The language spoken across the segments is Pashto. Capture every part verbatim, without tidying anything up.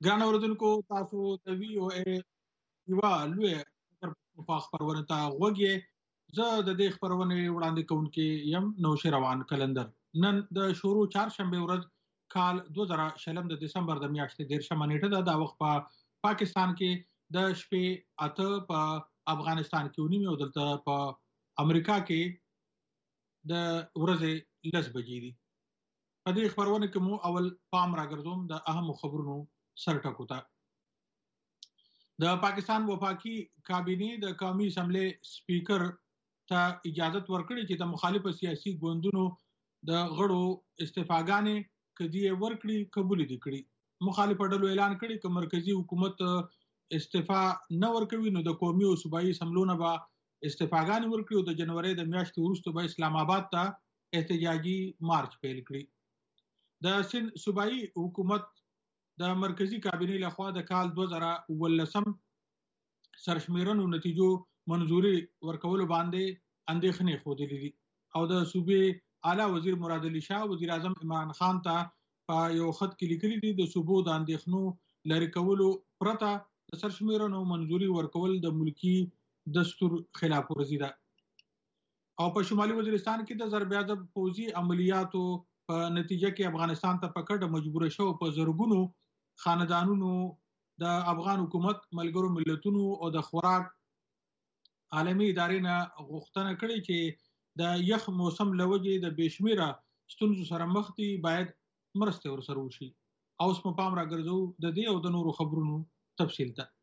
ګران اوردونکو تاسو د وی او ای یوه لویه خبر خپرونه ته غوږ یې. زه د دې خپرونې وړاندې کوونکی یم نوشیروان کلندر. نن د شروع چهارشنبه ورځ کال دوه زره شلم د دسمبر د میاشتې دېرشمه نیټه ده. دا وخت په پا پاکستان کې د شپې اته، په افغانستان کې ونیمې او دلته په امریکا کې د ورځې لس بجې دي. په دې خپرونه کې مو اول پام راګرځوم د اهمو خبرونو سرټکو ته. د پاکستان وفاقي کابینې د قومي اسمبلی سپیکر ته اجازه ورکړي چې د مخالفو سیاسي ګوندونو د غړو استعفاګانې کدی ورکړي قبول دي کړي. مخالفه ډلو اعلان کړي چې مرکزی حکومت استعفا نه ورکوي نو د قومي او صوبایي اسمبلونو به استعفاګانې ورکړي او د جنوري د میاشتې وروسته به اسلام آباد ته احتجاجي مارچ پیل کړي. د سند صوبایي حکومت د مرکزی کابینې لخوا د کال دوه زره اوولسم سرشمیرنو نتیجو منظوري ورکولو باندې اندېښنې ښودلې دي او د صوبې اعلی وزیر مراد علي شاه وزیر اعظم عمران خان ته په یو خط کې لیکلي دي د صوبو د اندېښنو لرې کولو پرته د سرشمیرنو منظوري ورکول د ملکی دستور خلاف ورزي ده. او په شمالي وزیرستان کې د ضربیات پوځي عملیاتو په نتیجه کې افغانستان ته په کډه مجبور شو په زرګونو خاندانونو د افغان حکومت ملګرو ملتونو او د خوراک عالمي ادارې نه غوښتنه کړې چې د یخ موسم لوجې د بشمیره ستونزو سره مخ دي باید مرسته ورسره وشي. او اوس په پام راګرځو د دې او د نورو خبرونو تفصیل ته.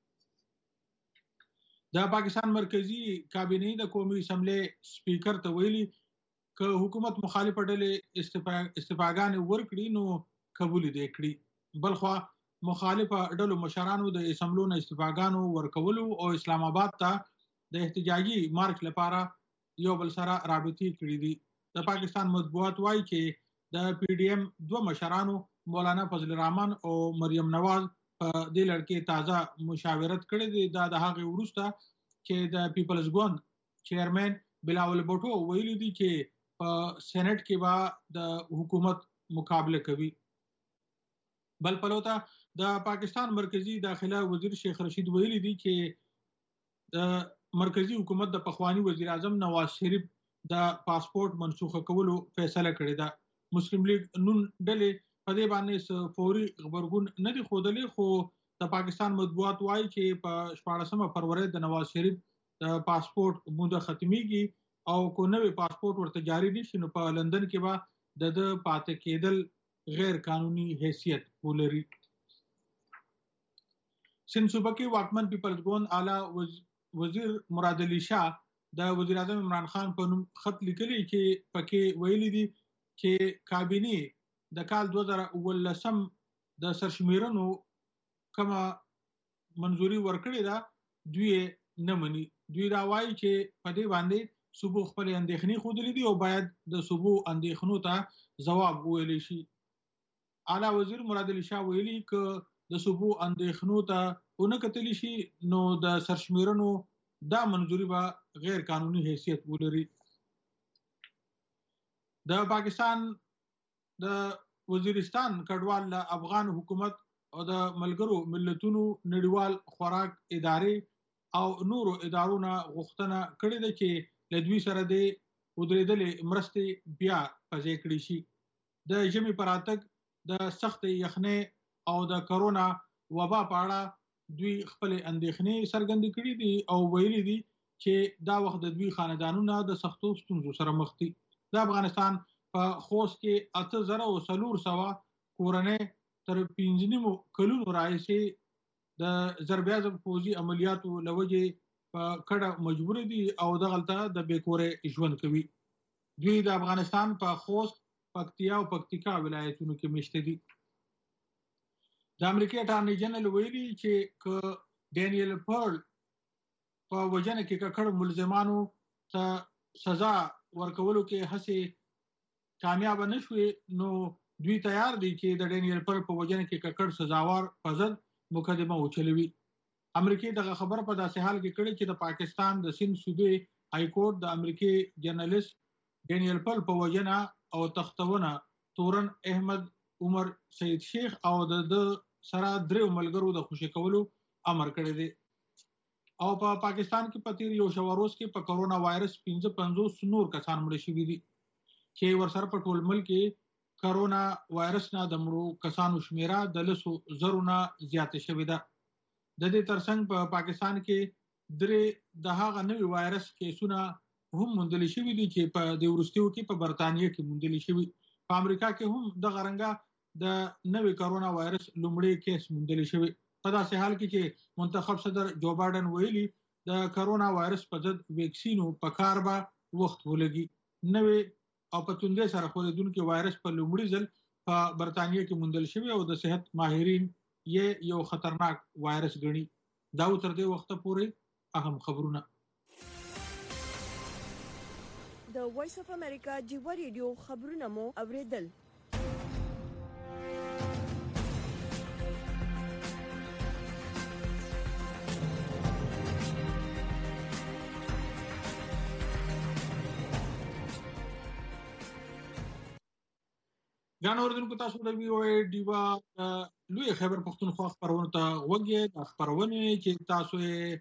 د پاکستان مرکزی کابینې د قومي اسمبلی سپیکر ته ویلي که حکومت مخالفه ډلې استعفاګانې ورکړي نو قبول دي کړي. بلخوا مخالفه ډلو مشرانو د اسمبلونو استعفاګانو ورکولو او اسلام آباد ته د احتجاجي مارچ لپاره یو بل سره رابطې کړې دي. د پاکستان مطبوعات وایي چې د پی ډی ایم دوه مشرانو مولانا فضل الرحمن او مریم نواز په دې لړ کې تازه مشاورت کړی دی. دا د هغې وروسته چې د پیپلز ګوند چیرمن بلاول بوټو ویلي دي چې په سېنات کې به د حکومت مقابله کوي. بل پلوته د پاکستان مرکزی داخله وزیر شیخ رشید ویلي دي چې د مرکزی حکومت د پخوانی وزیر اعظم نواز شریف د پاسپورت منسوخه کولو فیصله کړې ده. مسلم لیگ نون ډلې په دې باندې فوري خبرګون نه دي ښودلی، خو د پاکستان مطبوعات وایي چې په شپاړسمه فروری د نواز شریف د پاسپورت موده ختمیږي او کو نوې پاسپورت ورته جاری نشي نو په لندن کې به د د پاتې کېدل غیر قانوني حیثیت ولري. سند صوبه کې واکمن پیپلز ګوند اعلی وزیر مراد علي شاه د وزیر اعظم عمران خان په نوم خط لیکلی چې پکې ویلي دي چې کابینې د کال دوه زره اوولسم د سرشمیرنو کومه منظوري ورکړې ده دوی نه مني. دوی دا وایي چې په دې باندې صوبو خپل اندېښنې ښودلې دي او باید د صوبو اندېښنو ته ځواب وویلی شي. اعلی وزیر مراد علي شاه ویلي که د صوبو اندېښنو ته ونه کتلی شي نو د سرشمیرنو دا منظوري به غیر قانوني حیثیت ولري. د پاکستان د وزیرستان کډوال له افغان حکومت او د ملګرو ملتونو نړیوال خوراک ادارې او نورو ادارو نه غوښتنه کړې ده چې له دوی سره د ودرېدلې مرستې بیا پځې کړې شي. د ژمي په راتګ د سخت یخنۍ او د کرونا وبا په اړه دوی خپل اندېښنې څرګندې کړې دي او ویلي دي چې دا وخت د دوی خاندانونه د سختو ستونزو سره مخ دي. د افغانستان په خوست کې اته زره او څلور سوه کورنۍ تر پنځه نیمو کلونو راهیسې د ضربیات پوځي عملیاتو له وجې په کډه مجبور دي او دغلته د بېکورۍ ژوند کوي. دوی د افغانستان په خوست، پکتیا او پکتیکا ولایتونو کې میشته دي. د امریکای اټارني جنرال ویلي چې که ډینیل پرل په وژنه کې ککړ ملزمانو ته سزا ورکولو کې هڅې کامیاب نه شوې نو دوی تیار دي چې د ډینیل پرل په وژنه کې ککړ سزاوار په ضد مقدمه وچلوي. امریکای دغه خبر په داسې حال کې کړی چې د پاکستان د سند صوبې های کورټ د امریکای جرنالیست ډینیل پرل په وژنه او تختونه تورن احمد عمر سید شیخ او د سره درې ملګرو د خوشي کولو امر کړی دی. او په پا پاکستان کې په تیر یو شو روز کې په کرونا وایرس پنځه پنځوس نور کسان مړ شوي دي چې ورسره په ټول ملک کې کرونا وایرس نه د مړو کسانو شمیره د لسو زرو نه زیاته شوې ده. د دې ترڅنګ په پا پاکستان کې درې د هغه نوي وایرس کیسونه هم موندل شوي دي چې په د ورستیو کې په برتانیې کې موندل شوي. په امریکا کې هم د غرنګا د نوي کرونا وایرس لومړی کیس موندل شوی. په داسې حال کې چې منتخب صدر جو بایدن ویلي د کرونا وایرس په ضد ویکسینو په کار به وخت ولګي. نوې او په توندې سره خپرېدونکي وایرس په لومړي ځل په برتانیې کې موندل شوی او د صحت ماهرین یې یو خطرناک وایرس ګڼي. دا تر دې وخته پورې اهم خبرونه. د وایس اف امریکا جیوا ریډیو خبرونه مو اوریدل. ګران اوریدونکو تاسو د وی او ای ډیوا لوی خبر پښتونخوا خبرونه ته وګورئ. د خبرونه چې تاسو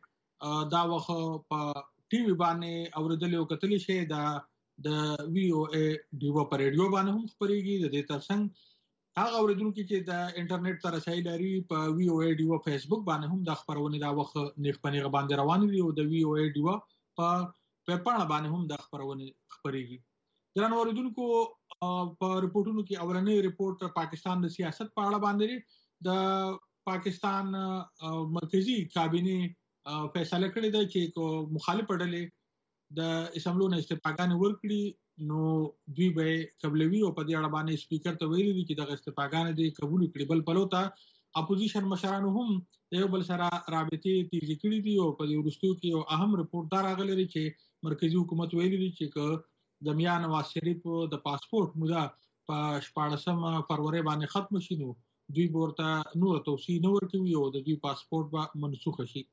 دا وخت په ټي وي باندې اوریدل او کتلی شي دا د وی او ای ډیوا پر ریډیو باندې هم خبريږي. د دې ترڅنګ هغه اوریدونکو چې د انټرنیټ تر رسایي لري په وی او ای ډیوا فیسبوک باندې هم د خبرونه دا وخت نیغ پنیغه باندې روان دي او د وی او ای ډیوا په پیپاڼه باندې هم د خبرونه خبريږي. ګران اوریدونکو په رپورټونو کې اولنې رپورټ پاکستان د سیاست په اړه باندې د پاکستان مرکزی کابینه فیصله کړې ده چې کو مخالف ډلې د اسمبلی نه استفاګان ورکړي نو دوی به قبلوي او په دې اړه باندې سپیکر ته ویلي دي چې د استفاګان دي قبول کړي. بل پلوته اپوزیشن مشرانو هم یو بل سره رابطې تیزې کړې دي او په دې ورستیو کې یو اهم رپورټ دا راغلی چې مرکزی حکومت ویلي دي چې د میا نواز شریف د پاسپورت موده په شپاړسم فروری باندې ختم شي نو دوی ورته نور توسيع نه ورکوي او د دوی پاسپورت به منسوخ شي.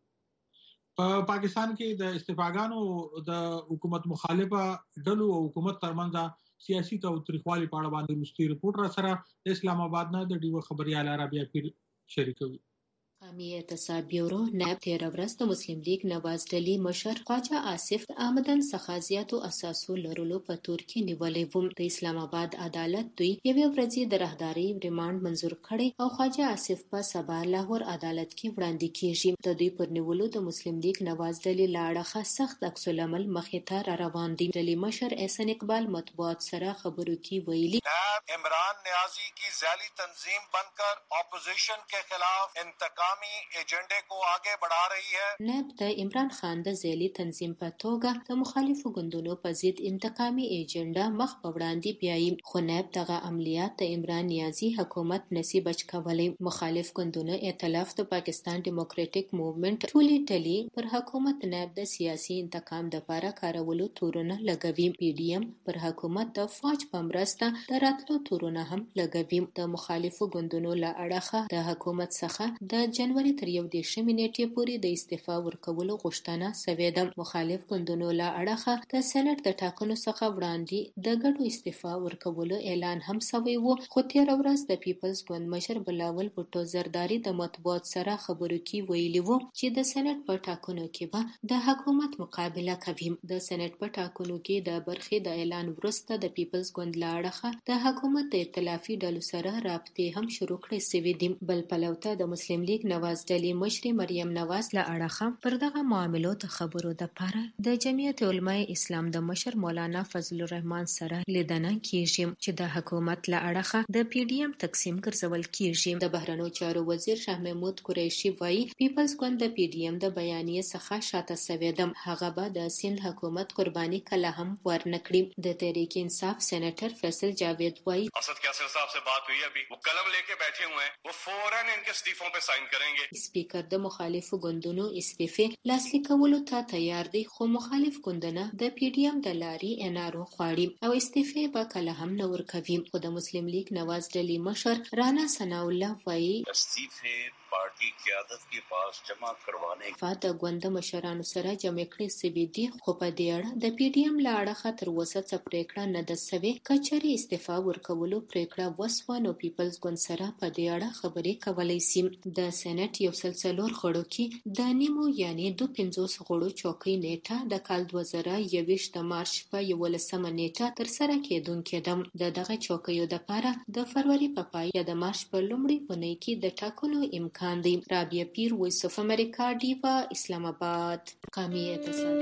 په پاکستان کې د استفاګانو د حکومت مخالفه ډلو او حکومت ترمنځ سیاسي تاوتریخوالي په اړه باندې مستقل رپورټ را سره د اسلام آباد نه د ډیو خبريال عربیا پیر شریکوي. قومي اعتصاب بیورو نائب تیر ورځ د مسلم لیگ نواز ډلې مشر خواجه آصف د آمدن څخه زیاتو اساسو لرلو په تور کې نیولې وو. د اسلام آباد عدالت دوی یوې ورځې د راهداري ریماند منزور کړي او خواجه آصف په سبا لاهور عدالت کې وړاندې کیږي. د دوی پر نیولو د مسلم لیگ نواز ډلې لاړه سخت عکس العمل مخې ته را روان دي. ډلې مشر احسن اقبال مطبوعات سره خبرو کې ویلي عمران نیازی کی ذیلی تنظیم بن کر اپوزیشن کے خلاف انتقام ایجنډې کو آگے بڑھا رہی ہے. نائب د عمران خان د ذیلی تنظیم په توګه د مخالفو ګوندونو په ضد انتقامي ایجنډا مخ په وړاندې بیایي. خو نائب دغه عملیات د عمران نیازی حکومت نسی بچ کولای. مخالف ګوندونو ائتلاف د پاکستان ډیموکراټک موومېنټ ټولې ټلې پر حکومت نائب د سیاسي انتقام د لپاره کارولو تورونه لګوي. پی ډی ایم پر حکومت د فوج په مرسته د راتلو تورونه هم لګوي. د مخالفو ګوندونو له اړخه د حکومت څخه د جنوري تر یو دېرشمې نیټې پورې د استعفا ورکولو غوښتنه شوې ده. مخالف ګوندونو له اړخه د سېنات د ټاکنو څخه وړاندې د ګډو استعفا ورکولو اعلان هم شوی و. خو تېره ورځ د پیپلز ګوند مشر بلاول بوټو زرداری د مطبوعات سره خبرو کې ویلي وو چې د سېنات په ټاکنو کې به د حکومت مقابله کوي. د سېنات په ټاکنو کې د برخې د اعلان وروسته د پیپلز ګوند له اړخه د حکومت د ائتلافي ډلو سره رابطې هم شروع کړې شوې دي. بل پلوته د مسلم لیگ نواز ډلې مشرې مریم نواز له اړخه پر دغه معاملو د خبرو دپاره د جمعیت علماء اسلام د مشر مولانا فضل الرحمن سره لیدنه کیږي چې د حکومت له اړخه د پی ډی ایم تقسیم ګرځول کیږي. د بهرنیو چارو وزیر شاه محمود قریشي وایي پیپلز ګوند د پی ډی ایم د بیانیې څخه شاته شوی ده. هغه به د سند حکومت قرباني کله هم ورنکړي. د تحریک انصاف سینیټر فیصل جاوید وایي اسد کیسر صاحب سے بات ہوئی ابھی وہ قلم لے کے بیٹھے ہوئے ہیں وہ فوراً ان کے استعفوں پہ سائن کریں گے. سپیکر د مخالفو ګوندونو استعفې لاسلیک کولو ته تیار دی خو مخالف ګوندونه د پی ډی ایم د لارې انارو غواړي او استعفې به کله هم نه ورکوي. خو د مسلم لیگ نواز ډلې مشر رانا ثناء الله وایي استعفې पार्टी क़यादत के पास जमा करवाने فات غوند مشرانو سره جمع کړي سوي دي خو په دې اړه د پی ډی ایم لاړه خطر وسه پریکړه نه د سوي کچري استعفا ورکولو پریکړه وسوانو پیپلز ګوند سره په دې اړه خبرې کولای شي د سېنات یو سلسلور غړو کې د نیمو یعنی دوه پنځوس غړو چوکۍ نیټه د کال دوه زره یوویشت د مارچ په یولسمه نیټه تر سره کېدونکې ده د دغه چوکیو لپاره د فروری په پای یا د مارچ په لومړۍ اونۍ کې د ټاکنو امکان دی. رابعه پیر، وایس اف امریکا، ډیوا، اسلام آباد. قومي اتصال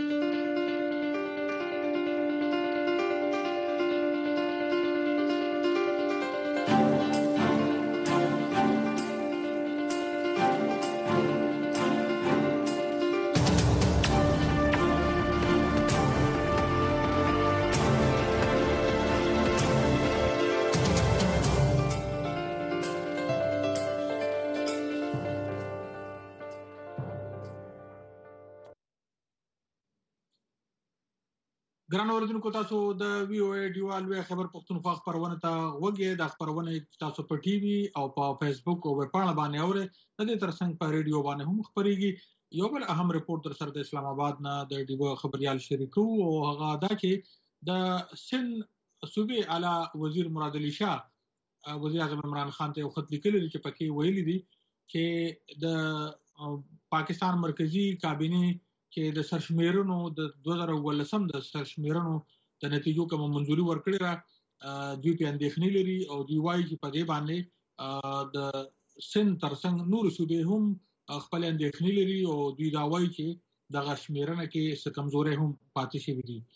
ګران اوریدونکو، تاسو د وی او ای ډیوال وی خبر پښتونخوا خبرونه ته وګورئ. د خبرونه تاسو په ټي وي او په فیسبوک او په پاڼه باندې اورئ. د دې ترڅنګ په ریډیو باندې هم خبريږي. یو بل اهم ریپورت در سره د اسلام آباد نه د ډیو خبريال شریکو او هغه دا چې د سن صوبې اعلی وزیر مراد علي شاه وزیر اعظم عمران خان ته خط لیکلی چې پکې ویلي دي چې د پاکستان مرکزی کابینه چې د سرشمیرونو د دوه زره ولسم د سرشمیرونو د نتیجو کوم منځوري ورکړي را دوی په اندېښنې لري او دوی وایي چې په دې باندې د سن ترڅنګ نور صوبې هم خپل اندېښنې لري او دوی دا وایي چې د غشمیرنه کې څه کمزوري هم پاتې شي دي.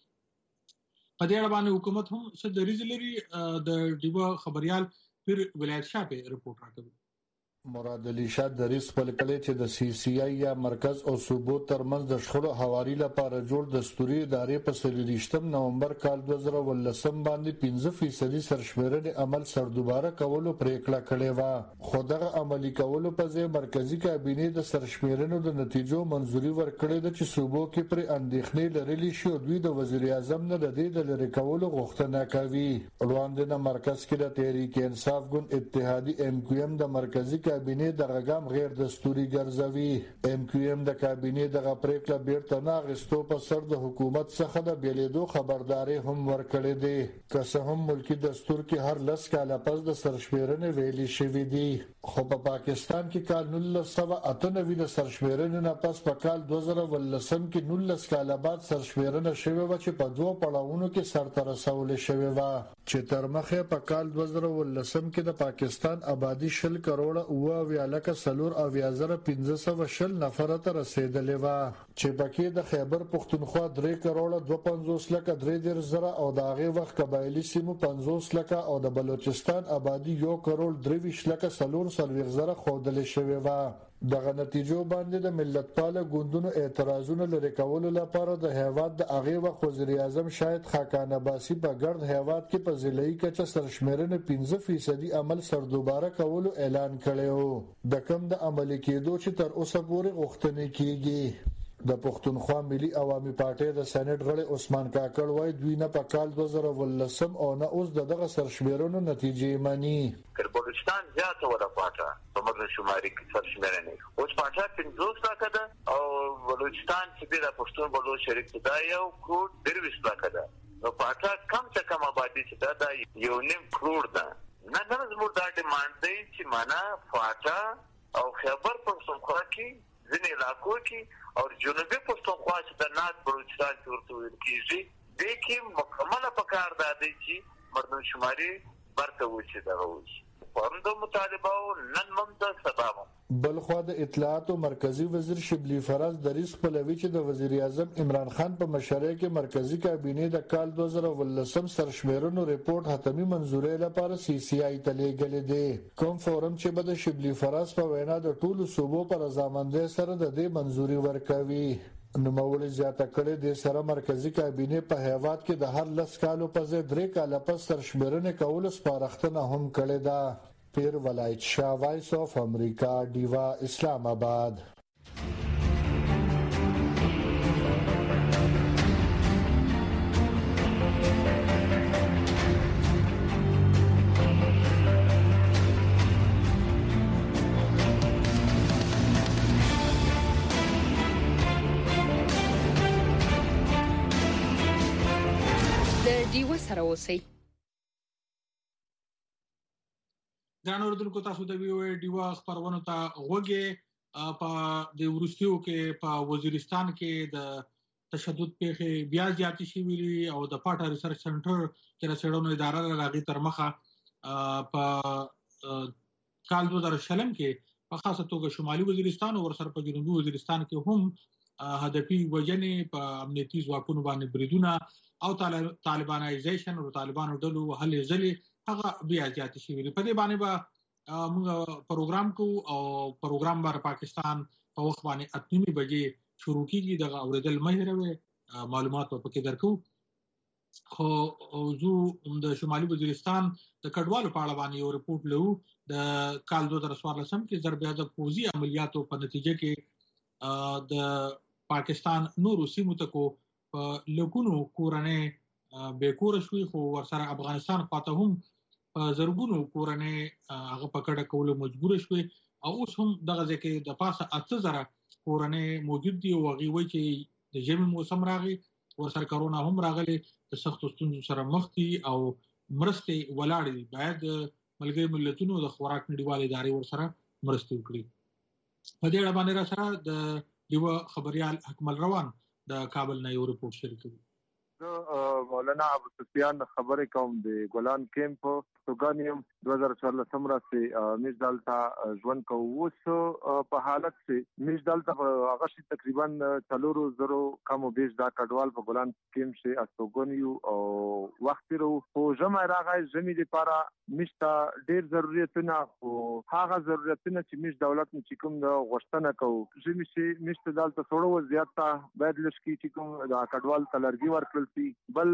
په دې اړه باندې حکومت هم څه دریځ لري. د ډیو خبريال پیر ولایت شاه په رپورت راکوي. مراد علي شاه دریس خپل کړي چې د سی سی آی یا مرکز او صوبو ترمنځ د شخړو حواري لپاره جوړ دستوري ادارې په څلورویشتم نومبر کال دوه زره ولسم باندې پنځه فیصدي سرشمیرنې عمل سردوباره کولو پریکړه کړې و. خو دغه عملي کولو په ځای مرکزی کابینه د سرشمیرنو د نتیجو منځوري ورکړې ده چې صوبو کې پر اندېښنې لرلې شو دوی د وزیر اعظم نه د دې د لری کولو غوښتنه کوي. وړاندې مرکز کې د تحریک انصاف ګوند اتحادی ایم کیو ایم د مرکزی کابینه د غږام غیر دستوري ګرځوي. ایم کیو ایم د کابینه د پریکړه بیرته نه غستو په سر د حکومت څخه د بیلیدو خبرداري هم ورکړې دي. که څه هم ملکی دستور کې هر لس کاله پس د سرشمیرنې ویلي شوی دی، خو په پاکستان کې کال نولس سوه اته نوي د سرشمیرنې نه پس په کال دوه زره ولسم کې نولس کاله بعد سرشمیرنه شوې و چې په دوه پړاوونو کې سرته رسول شوې و چې تر مخه په کال دوه زره ولسم کې د پاکستان آبادی شل کروڑه او اویا لکه سلور اویا زره پنځه سوه شل نفره ته رسیدلې وه چې پکې د خیبر پښتونخوا درې کروڑه دوه پنځوس لکه درې دېرش زره او د هغې وخت قبایلي سیمو پنځوس لکه او د بلوچستان آبادي یو کروڑ درې ویشت لکه څلور څلوېښت زره ښودلې شوې وه. دغه نتیجو باندې د ملتپاله ګوندونو اعتراضونه لرې کولو لپاره د هیواد د هغې وخت وزیر اعظم شاهد خاقان عباسي په ګرد هیواد کې په ضلعي کچه سرشمیرنې پنځه فیصدي عمل سردوباره کولو اعلان کړی و، د کم د عملي کېدو چې تر اوسه پورې غوښتنې کېږي. د پښتونخوا ملي عوامي پارټۍ د سېنات غړی عثمان کاکړ وایي دوی نه په کال دوه زره ولسم او نه اوس د دغه سرشمیرنو نتیجې مني. بلوچستان زیاته ولا پاټه په مردم شماري کې سرشمیرنې اوس پاټه پنځوس لکه ده او بلوچستان چې د پښتون بلوچ شریک ده یو کروڑ درویش لکه ده. نو پاټه کم څه کم آبادي چې ده یو نیم کروڑ ده. نه نه زموږ دا ډیمانډ دی چې معنا پاټه او خیبر پښتونخوا کې ځینې علاقو کې او جنوبي پښتونخوا چې د ناز بلوچستان کې ورته ویل کېږي دې کې مکمله پکار دا دی چې مردم شماري برته وشي دغه وشي پرون د مطالبه او نن هم د سبا بلخوا د اطلاعات او مرکزی وزیر شبلی فراز دریس خپلوي چې د وزیر اعظم عمران خان په مشرۍ کې مرکزی کابینه د کال دوه زره ولسم سرشمیرنو ریپورت حتمی منظوري لپاره سی سی آی ته لیږلی دی. کوم فورم چې به د شبلی فراز په وینا د ټولو صوبو په رضامندۍ سره د دې منظوري ورکوي. نوموړي زیاته کړې د سره مرکزی کابینه په هیواد کې د هر لس کالو په ځای درې کاله پس سرشمیرنې کولو سپارښتنه هم کړې ده. پیر ولایت شاه، وایس اف امریکا، ډیوا، اسلام آباد. سره اوسئ. ګران اوریدونکو، تاسو د وی او ای ډیوا خبرونه ته غوږی په د ورستیو کې په وزیرستان کې د تشدد پیښې بیا زیاتې شوې دي او د پاټا ریسرچ سنټر چې د څېړنو اداره راغی تر مخه په کال دوه زره شلم کې په خاصه توګه شمالي وزیرستان او ورسره په جنوبي وزیرستان کې هم هدفي وجنې په امنیتي ځواکونو باندې بریدونه او طالبانایزیشن او طالبانو ډلو هلې ځلې هغه بیا زیاتې شوې دي. په دې باندې به موږ پروګرام کوو او پروګرام بار پاکستان په وخت باندې اتنیمې بجې شروع کیږي. دغه اوریدل مه هېروئ، معلومات په کې درکو. خو زه د شمالي وزیرستان د کډوالو په اړه باندې یو رپورټ لرو. د کال دوه زره څوارلسم کې ضرب اعظم پوځي عملیاتو په نتیجه کې د پاکستان نورو سیمو ته کو لکونو کورنۍ بیکور شوي، خو ورسره افغانستان خواته هم زرګونو کورنۍ هغه په کډه کولو مجبور شوي او اوس هم دغه ځکه د پاسه اته زره کورنۍ موجود دي او هغه وایي چې د ژمي موسم راغی، ورسره کرونا هم راغلی، د سختو ستونزو سره مخ دي او مرستې ولاړې دي. باید ملګري ملتونو د خوراک نړیوالې ادارې ورسره مرستې وکړي. په دې اړه باندې را سره د یو خبريال اکمل روان د کابل نه یو رپورټ شریکوي. مولانا ابو سفیان خبرې کوم د ګولان کیمپ توګانیم دوه زره څوارلسم راځي میش دالتا ژوند کو اوس په حالت سي میش دالتا هغه شي تقریبا څلورو زرو کم او بیش دا کډوال په ګولان کیمپ شي استوګونیو او وخت ورو خو جمع راغی زمي لپاره مشته ډیر ضرورتونه او هغه ضرورتونه چې مش دولت چې کوم د غوښتنه کوي زمي شي مشته دالتا څوړو زیاته باید لشکې چې کوم دا کډوال تلرګي ورکړل شي. بل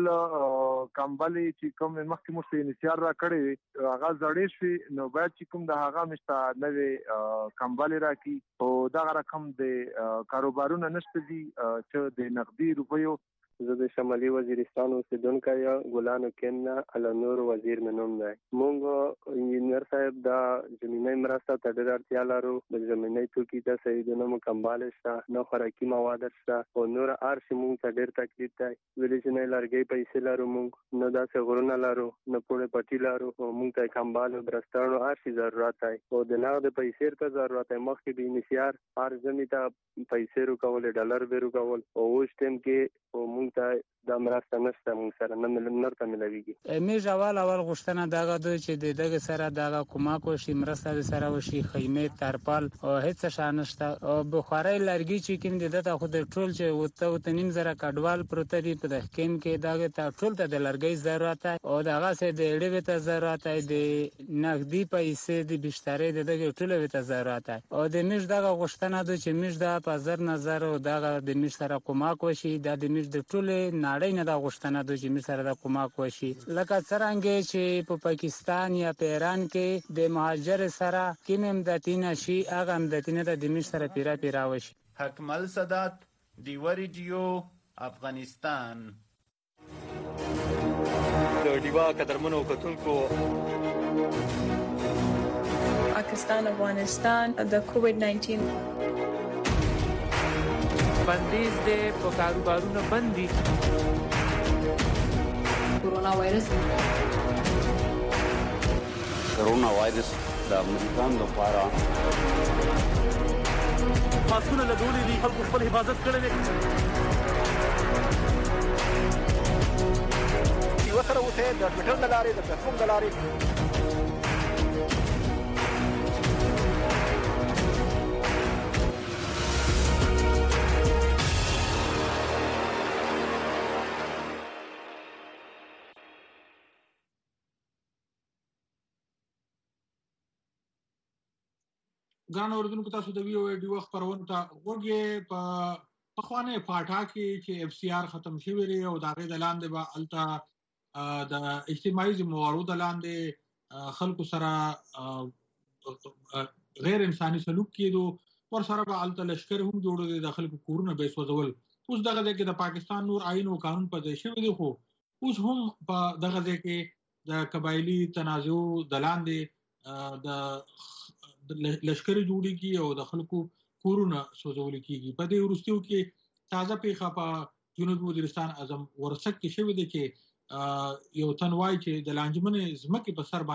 کمبلي چې کوم مخکې مو سي انتظار را کړی هغه زړې شي نو باید چې کوم د هغه مشته نوې کمبلي راکې او دا رقم د کاروبارونو نشته دي چې د نقدي روپیو. زه د شمالي وزیرستان اوسیدونکی یم، ګلانو کیم نه النور وزیر مې نوم دی. موږ انجینر صاحب دا زمینی مرسته ته ډېره اړتیا لرو. د زمینی توکي ته صحیح نه مکمل شته، نه خوراکي مواد شته او نور هر شي موږ ته ډېر تکلیف دی. ویلې چې نه لرګي پیسې لرو، موږ نه داسې غرونه لرو، نه پوړې پټي لرو او موږ ته کمبال برستانو هر شي ضرورت دی او د نغد پیسې ته ضرورت دی. مخکې به انشیار هر ځمې ته پیسې روکول، ډالر به روکول او اوس ټیم کې ته د مرسته نشته، موږ سره نه نرته ملويږي. میږ اول اول غوښتنه دغه د چې دغه سره دغه کومک وشي، مرسته سره وشي، خیمه ترپال او هیڅ شان نشته او بخاري لرګي چې کیند دته خو د ټول چې وته وتنیم زره کډوال پروت دي په دحکیم کې دغه ته ټول ته د لرګي ضرورت او دغه سه د ډېوې ته ضرورت دی، نقدي پیسې د بشتري دغه ټول ته ضرورت او د میږ دغه غوښتنه د چې میږ د په نظر نظر او دغه د میږ سره کومک وشي، د میږ د ټول نړۍ نه دا غوښتنه د چې سره د کومک وشي. لکه څنګه چې په پاکستان یا په ایران کې د مهاجر سره کوم امدادي نشي، هغه امدادي نه د دې سره پیرا پیرا وشي. حکمل سادات، دیو ریډیو، افغانستان. د دیوا قدرمنو کتونکو پاکستان افغانستان د کووډ ناینټین بندیز دے په کاروبارونو بندي. کورونا وایرس کورونا وایرس د امریکان لپاره ماسکونه لګولې دي، خلکو خپل حفاظت کړی دی. یو سره اوسه د ټویټر د لارې د فیسبوک د لارې ګران اوریدونکو، تاسو د وی او ای ډیو خبرونه ته وګورئ. په پخوانه پاټا کې چې اف سی آر ختم شوی دی او دا غي د لاندې به التا د اجتماعي ذمہوارو د لاندې خلکو سره غیر انساني سلوک کېدو، ور سره به التا لشکره هم جوړو دي، د خلکو کورونه به سوځول. اوس دغه ځکه د پاکستان نور آئین او قانون په ځای شوی دی، خو اوس هم په دغه ځکه د قبایلی تنازع د لاندې د لشکري جوړیږي او د خلکو کورونه سوځول کیږي. په دې ورستیو کې تازه پیښه په جنوبي وزیرستان اعظم ورسک کې شوې ده چې یو تن وایي چې د لانجمنې ځمکې په سر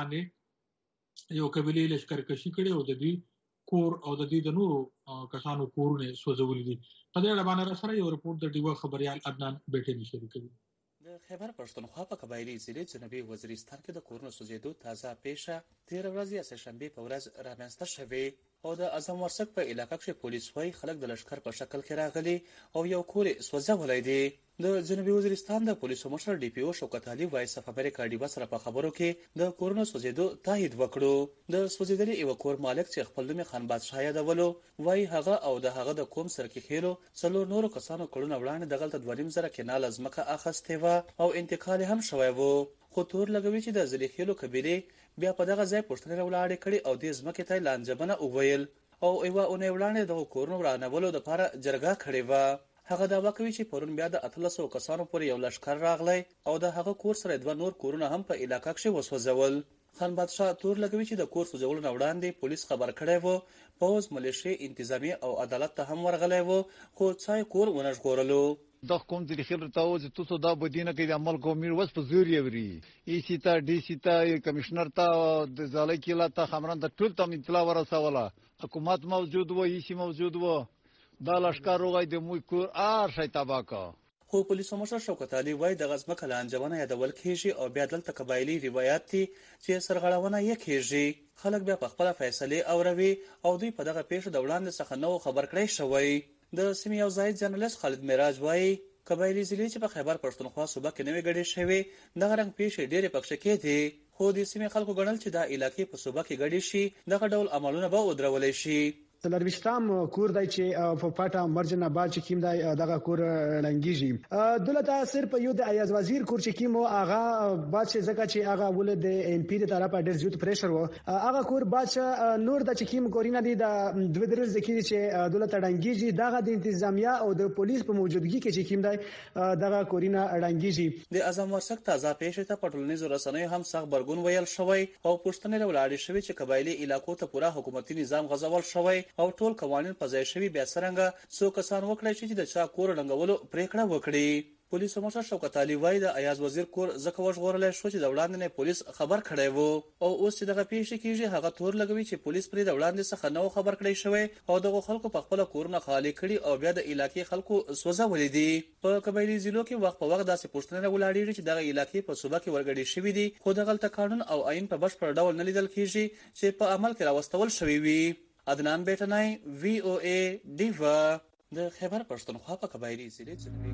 باندې یو قبیلې لشکرکشي کړې او د دې کور او د دې د نورو کسانو کورونه سوځولي دي. په دې اړه باندې سره یو رپورټ د ډیوه خبريال عدنان بیٹنی شریکوي. د خیبر پښتونخوا په قبایلی ضلع جنوبي وزیرستان کې د کورونو سوځېدو تازه پیښه تیر ورځ یا سهشنبه په ورځ رامنځته شوې او د اعظم ورسک په علاقې کې پولیس وايي خلک د لشکر په شکل کې راغلي او یو کور سوځولای دی. د جنوبي وزیرستان د پولیسو مشر ډي پی او شوکت علي وایس اف امریکا ډیوا سره په خبرو کې د کورونو سوځېدو تایید وکړو. د سوځېدلي یو کور مالک چې خپل نوم خان بادشاه یادولو وایي هغه او د هغه د کوم سرکی خېلو څلور نورو کسانو کړونه وړاندې دغلت دویم زره کې نال ازمکه اخستې و او انتقال هم شوی وو. خو تور لګوي چې د زلی خېلو قبيله بیا په دغه ځای پښتنه ولاړې کړي او د ازمکه ته لانجبنه اوویل او ایوا اونې وړاندې د کورونو ورانولو لپاره جرګه کړې و. هغه دا وکوي چې پرون بیا د اتلسو کسانو پورې یو لشکر راغلی او د هغه کور سره دوه نور کورونه هم په علاقې کې وسوځول. خان بادشاه تور لګوي چې د کور سوځولو نه وړاندې پولیس خبر کړی و، پوز ملیشي انتظامی او عدالت ته هم ورغلی و خو څای کور ونه ژغورلو. د کوم ځل خیر ته او چې تاسو دا بدینه کې د عمل کومیر وس په زور یوري ای سی تا ډي سی تا کمشنر تا د زالای کله تا خبران د ټول تم اطلاع ورسوله. حکومت موجود و، ای سی موجود و، دا لشکر روغای د موي کور ار شي تباکا. خو پولیسو مشر شوکت علي وایي د غزمه کله انجمنه یادول کېږي او بیا دلته قبایلی روایت دي چې سرغړونه یې کېږي. خلک بیا په خپل فیصله اوروي او دوی په دغه پیښه د وړاندې څخه نو خبر کړی شوی. د سیمې یو ځای جرنالست خالد معراج وایي قبایلی ضلع چې په خیبر پښتونخوا صوبه کې نوې ګډې شوې دغه رنګ پیښې ډېرې پکښې کېدې خو د سیمې خلکو ګڼل چې دا علاقې په صوبه کې ګډې شي دغه ډول عملونه به ودرولای شي. سلرويشتام کور دی چې په پټه مرجنه بال چې کیم دی دغه کور لنګیږي. دلته صرف یو د ایاز وزیر کور چې کیم او هغه بعد چې زکه چې هغه ول د ام پی د طرفه ډیر زیات پریشر و هغه کور بعد نور د چې کیم کورینه دی د دوه درز ذکر چې دلته لنګیږي دغه د انتظامیه او د پولیس په موجودګي کې چې کیم دی دغه کورینه لنګیږي. د اعظم ورسک تازه پیښه ته پټولنیز رسنۍ هم سخت برګون ویل شوی او پښتنې ولاړې شوی چې قبایلی علاقو ته پوره حکومتي نظام غزول شوی او ټول قوانين په ځای شوی بیا څنګه څو کسان وکړي چې د چا کور رنګولو پریکړه وکړي. پولیسو مشر شوکت علي وایي د ایاز وزیر کور زکه وژغورل شو چې د وړاندې نه پولیس خبر کړی وو او اوس چې دغه پیښه کیږي هغه تور لګوي چې پولیس پرې د وړاندې څخه نو خبر کړی شوی او دغه خلکو په خپل کورونه خالی کړي او بیا د علاقې خلکو سوځولې دي. په قبایلی ضلعو کې وخت په وخت داسې پوښتنه ولاړېږي چې دغه علاقې په صوبه کې ورګړې شوې دي خو دغه قانون او آئین په بشپړ ډول نه لیدل کیږي چې په عمل کې راوستول شوی وي. عدنان بیٹنای وی او ای دیوا د خیبر پښتونخوا په قبایلی ضلع جنوبي.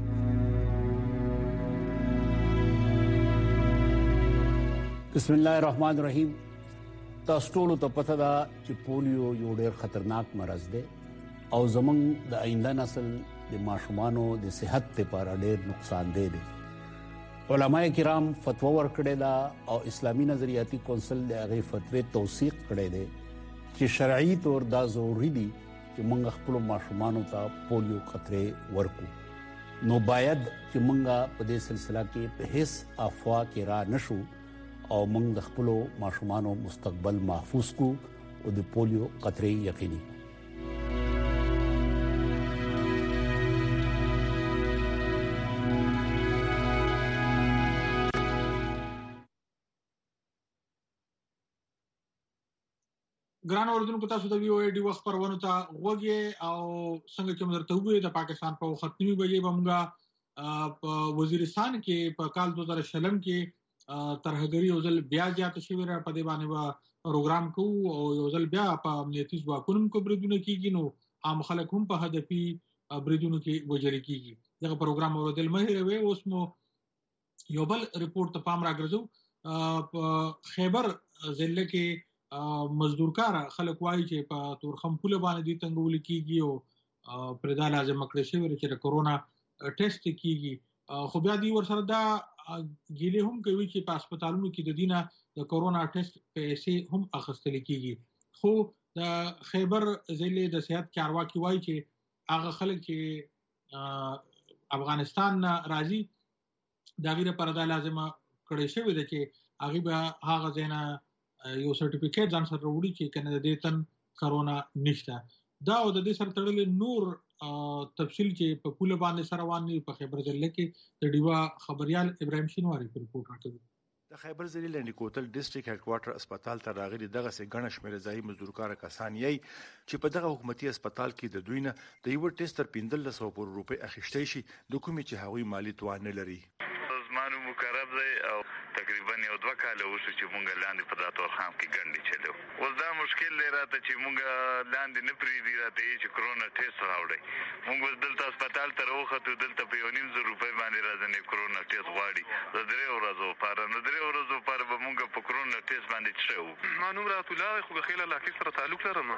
بسم الله الرحمن الرحیم. تاسو ټول ته پته ده چې پولیو یو ډېر خطرناک مرض دی او زمونږ د آینده نسل د ماشومانو د صحت لپاره ډېر نقصان دی. علماء کرام فتوا ورکړې ده او اسلامي نظریاتي کونسل د هغې فتوی توثیق کړی دی چې شرعي طور دا ضروري دي چې موږ خپل ماشومانو ته پولیو خطرې ورکو. نو باید چې موږ په دې سلسله کې په هیڅ افوا کې را نشو او موږ د خپل ماشومانو مستقبل محفوظ کو او د پولیو خطرې یقیني کو. ګران اوردونکو تاسو د وی او ای ډي وخت پرونو ته غوږی او څنګه چې مرته وګورئ د پاکستان په ختمي بجې بمګه په وزیرستان کې په کال دوه هزار شلم کې ترهګری او ځل بیا زیات شوی را په دی باندې پروګرام کوو او یو ځل بیا په امنیتي ځواکونو کو بریدونه کیږي نو عام خلک هم په هدفي بریدونو کې وجري کیږي. دغه پروګرام اوردل مهره وي. اوس مو یو بل ریپورت ته پام راګرځو. خیبر ضلع کې مزدورکار خلک وایي چې په تورخم پول باندې دي تنګول کیږي او پردا لازم کړی شي چې کرونا ټیسټ کیږي خو بیا دی ورسره دا ګیله هم کوي چې په هسپتالونو کې د دینه د کرونا ټیسټ پیسې هم اخیستل کیږي. خو د خیبر ضلع د صحت چارواکي وایي چې هغه خلک چې افغانستان راځي دا غیره پردا لازم کړی شي د چې هغه به هغه ځنه یو سرټیفیکیټ ځان سره وړي چې کنه د دې تن کرونا نشته. دا او د دې سره تړلې نور تفصیل چې په پوله باندې سره روان په خیبر ضلع کې د ډیوا خبريال ابراهيم شینواری په رپورت راکوي. د خیبر ضلع لنډی کوتل ډیسټریکټ هډ کوارټر اسپیټال ته راغلي دغه سه غنښ شمېر ځای مزدورکار کسان یې چې په دغه حکومتي اسپیټال کې د دوی نه د یو ټیسټ تر پنځه سوه پورې روپۍ اخیستې شي د کومې چې هغوی مالی توان نه لري. زمانو مقرب دی او تقریبا یو دوه کاله وشو چې مونږ لاندې په داتور خام کې ګڼې چلو. اوس دا مشکل دی راته چې مونږ لاندې نه پرېږدي راته چې کرونا ټیسټ راوړی. مونږ اوس دلته اسپیټال ته راوختو دلته په یو نیم زر روپۍ باندې راځنې کرونا ټیسټ غواړي د درې ورځو لپاره. نو درې ورځو لپاره به مونږ په کرونا ټیسټ باندې څه وکړو. ما نوم رات الله خو د خیل علاقې سره تعلق لرم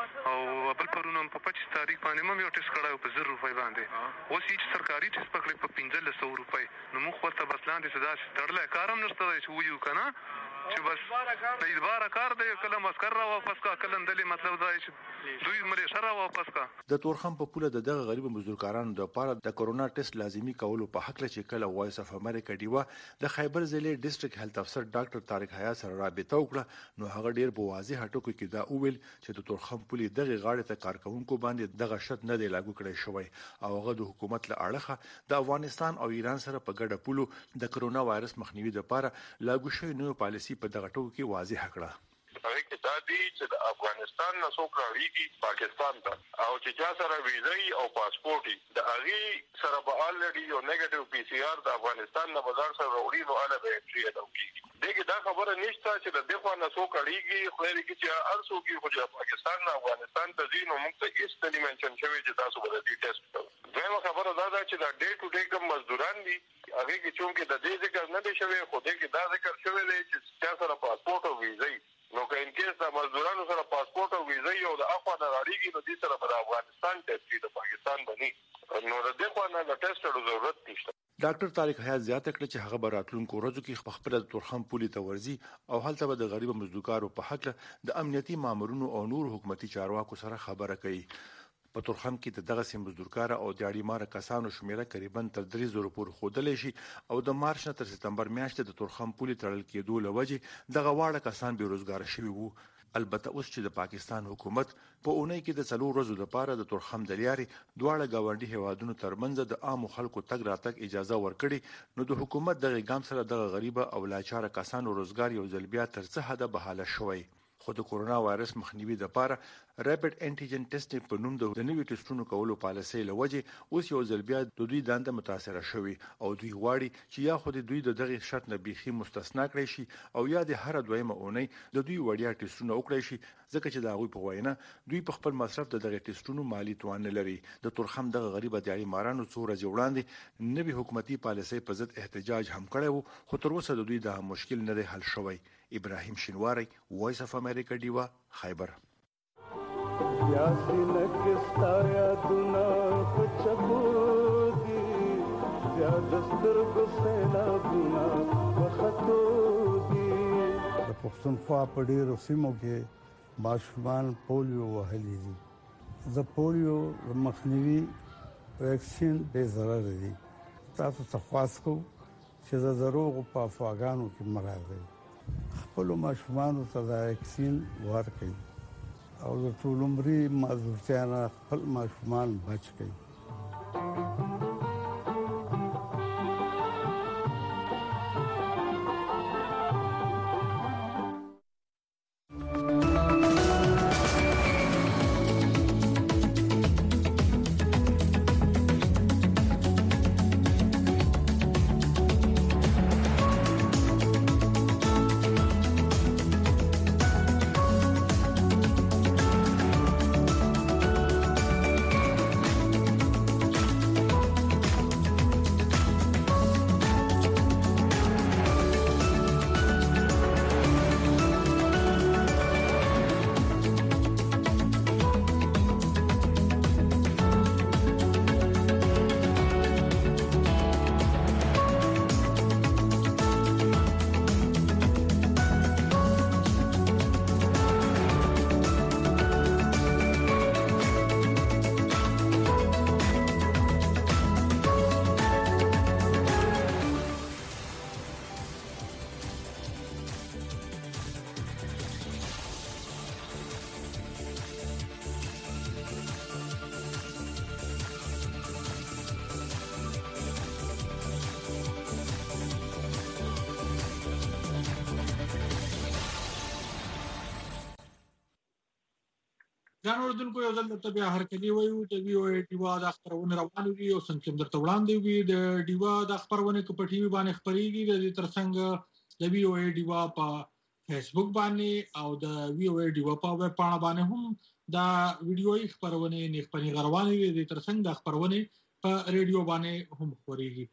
او بل پرونه په پچیس تاریخ باندې مم یو ټیسټ کړی په زر روپۍ باندې. اوس هیڅ سرکاري ټیسټ پکړی په پنځه سوه روپۍ. نو موږ ورته بس لاندې صدا تړلی کار هم نشته دی چې ویو که نه چې بس د ادباره کار دی. کله مسکر را واپس کا کله اندلې مطلب دا چې دوی مریشه را واپس کا. د تورخم په پوله د دغه غریب مزدورکارانو لپاره د کرونا ټیسټ لازمي کولو په حق لري چې کله وایس اف امریکا ډیوا د خیبر ضلع ډیسټریکټ هیلث افسر ډاکټر طارق حیات سره رابطه وکړه نو هغه ډیر په واضح ټکو کې دا وویل چې د تورخم پولې دغه غاړې ته کارکونکو باندې دغه شرط نه دی لاګو کړی شوی او هغه د حکومت له اړخه د افغانستان او ایران سره په ګډه پولو د کرونا وایرس مخنیوي لپاره لاګو شوی نوې پالیسي په دغه ټکو کې واضح کړه. هغه کې دا دی چې د افغانستان نه څوک راوړي پاکستان ته او چې چا سره ویزه او پاسپورت د هغه سره به الریډي یو نیگیټیو پی سی آر د افغانستان نه بازار سره راوړي نو اله به انټری اډو کیږي. دغه دا خبره نشته چې د دغه نه څوک اړيږي خو لري چې هر څوک یې خو د پاکستان نه افغانستان ته ځي نو موږ ته هیڅ نه منشن شوی چې تاسو به د دې ټیسټ کوئ. دا خبره دا ده چې دا ډے ټو ډے کوم مزدوران دي هغه کې چې د دې ذکر نه دی شوی خو دغه دا ذکر شوی دی چې چا سره پاسپورت او ویزه نو که ان کیس د مزدورانو سره پاسپورت او ویزه یو د اخوا نه راړيږي نو دې سره په افغانستان ټیسټ د پاکستان باندې نو د دې خوا نه د ټیسټ ضرورت نشته. ډاکټر طارق حیات زیاته کړه چې هغه به راتلونکو ورځو کې خپل د تورخم پولې ته ورځي او هلته به د غریب مزدورکارو په حق د امنیتي مامورونو او نور حکومتي چارواکو سره خبره کوي. په تورخم کې د دغه سیم مزدورکار او دیاړي مار کسانو شمیره تقریبا تر درې زره پورې خودلې شي او د مارچ نه تر سپتمبر میاشتې د تورخم پولې تړل کېدو لوجه دغه واړه کسان بیروزګار شوي وو. البته اوس چې د پاکستان حکومت په اونۍ کې د څلور ورځو لپاره د تورخم د لیارې دواړه گاونډي هیوادونو ترمنځ د عامو خلکو تګ راتګ اجازه ورکړي نو د حکومت دغه ګام سره دغه غریب او لاچاره کسانو روزګار یو ځل بیا تر څه حده بحاله شوی. خو د کورونا وایرس مخنیوي لپاره ریپډ انټیجن ټیسټ په نوم د نوي ټیسټونو کولو پالیسۍ لوجه اوس یو ځل بیا د دوی دنده متاثره شوی او دوی غواړي چې یا خو د دوی د دغه شرط نه بيخي مستثنا کړی شي او یا د هر دویمه اونۍ د دوی وړیا ټیسټونه وکړي شي ځکه چې دا غوي په وینا دوی په خپل مصرف د دغه ټیسټونو مالی توان نه لري. د تورخم دغه غریب دیاړي مارانو څو ورځې وړاندې نوي حکومتي پالیسۍ په ضد احتجاج هم کړی وو خو تر اوسه د دوی د مشکل نه حل شوی. ابراهيم شینواری وایس اف امریکا ډیوا خیبر. یاسین کستا یادونه پچبو دي زیاد سترګو سیلابونه وختو دي. د پښتونخوا په ډیرو سیمو کې ماشومان پولیو وهلي دي. د پولیو مخنیوي ویکسین ډېر ضرر دي. تاسو ته خواست کوم چې د دروغو په افواګانو کې مراد خپل ماشومان ته د ویکسین ورکړي او د ټول عمري معذورتیا نه خپل ماشومان بچ کړي. ځان اوردونکو یو ځل درته بیا هرکلی وایو د وی او ای ډیوا د خبرونه روانې دي او څنګه چې درته وړاندې وي د ډیوا د خبرونه په ټي وي باندې خبرېږي د دې ترڅنګ د وی او ای ډیوا په فیسبوک باندې او د وی او ای ډیوا په ویب پاڼه باندې هم دا ویډیوي خبرونه نه خپلې غروانې دي ترڅنګ د خبرونه په ریډیو باندې هم خبرېږي.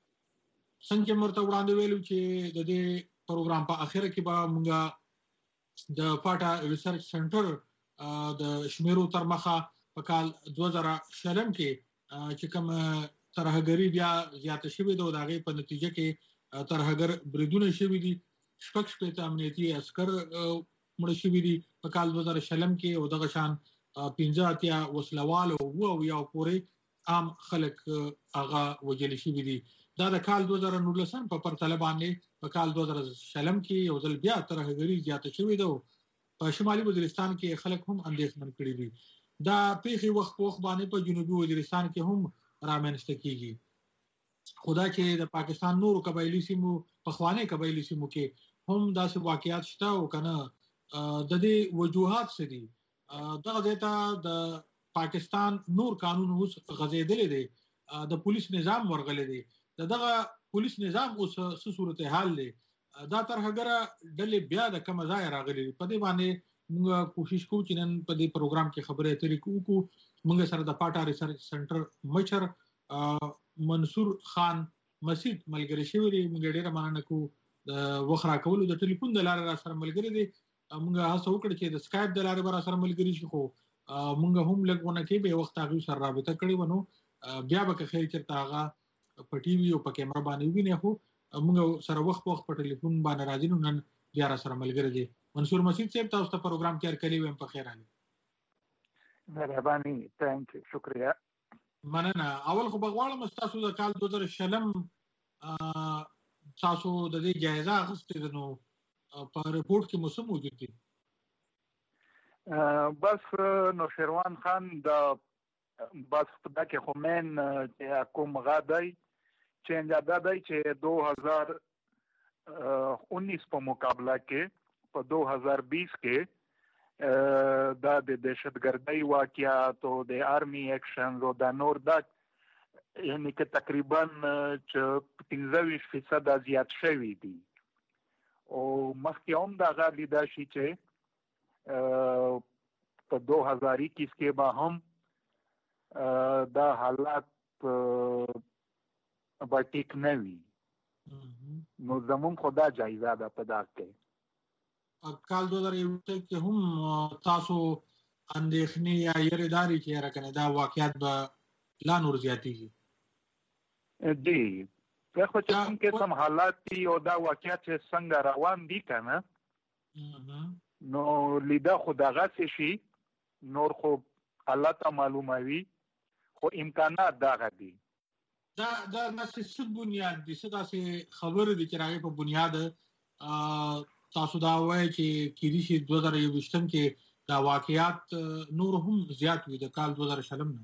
څنګه مرته وړاندې ویلو چې د دې پروګرام په اخر کې به موږ د پاټا ریسرچ سنټر د شمیرو تر مخه په کال دوه زره شلم کې چې کوم ترهګری بیا زیاته شوې ده او د هغې په نتیجه کې ترهګر بریدونه شوي دي. شپږ شپېته امنیتي عسکر مړه شوي دي په کال دوه زره شلم کې او دغه شان پنځه اتیا وسلوال او اووه اویا پورې عام خلک هغه وژل شوي دي. دا د کال دوه زره نولسم په پرتله باندې په کال دوه زره شلم کې یو ځل بیا ترهګري زیاته شوې ده. په شمالي وزیرستان کې خلک هم اندېښمن کړي دي. دا پیښې وخت په وخت باندې په جنوبي وزیرستان کې هم رامنځته کیږي. خو دا چې د پاکستان نورو قبایلي سیمو پخواني قبایلي سیمو کې هم داسې واقعیات شته او کنه د دې وجوهات څه دي. دغه ځای ته د پاکستان نور قانون اوس غځېدلی دی، د پولیس نظام ورغلی دی. دغه پولیس نظام اوس څه صورتحال دی؟ دا ترهګره ډلې بیا د کومه ځایه راغلي دي. په دې باندې موږ کوشش کوو چې نن په دې پروګرام کې خبرې اترې وکړو. موږ سره د پاټا ریسرچ سنټر مشر منصور خان مسید ملګری شوی دی. موږ ډېره مننه کوو د وخت راکولو. د ټلیفون د لارې را سره ملګری دی. موږ هڅه وکړه چې د سکایپ د لارې به را سره ملګري شي، خو موږ هم لږ ونه کې به وخت هغوی سره رابطه کړې وه. نو بیا به که خیر چېرته هغه په ټي وي او په کیمره باندې ووینئ، خو موږ سره وخت په وخت په ټلیفون باندې راځي. نو نن بیا را سره ملګری دی. منصور مسید صاحب تاسو ته پروګرام کې هرکلی ویم. په خیر راغلی. مهرباني. تhank you. شکریه. مننه. اول خو به غواړم ستاسو د کال دوه زره شلم تاسو د دې جایزه اخیستې ده، نو په رپورټ کې مو څه موجود دي؟ بس نوشیروان خان د بس په دا کې خو مین چې کوم غا دی چینج دا دی چې دو هزار انیس په مقابله کې په دو هزار بیس کې دا د دهشتګردۍ واقعات او د آرمي ایکشنز او د نور دا یعنی که تقریبا چې پنځه ویشت فیصده زیات شوي دي. او مخکې هم دغه لیده شي چې په دو هزار اکیس کې به هم دا حالات به ټیک نه وي. نو زمونږ خو دا جایزه ده په دا کې. کال دوه زره یو کې هم تاسو اندېښنې یا یېرې داري چې یاره کنه دا واقعیت به لا نور زیاتېږي؟ جی خو چې کوم قسم حالات دي او دا واقعیت چې څنګه روان دي که نه، نو لیده خو دغسې شي، نور خو الله ته معلوموي، خو امکانات دغه دي. دا دا داسې څه بنیاد دي، څه داسې خبرې دي چې د هغې په بنیاد تاسو دا وایئ چې کیدای شي دوه زره یوویشتم کې دا واقعیات نور هم زیات وي د کال دوه زره شلم نه؟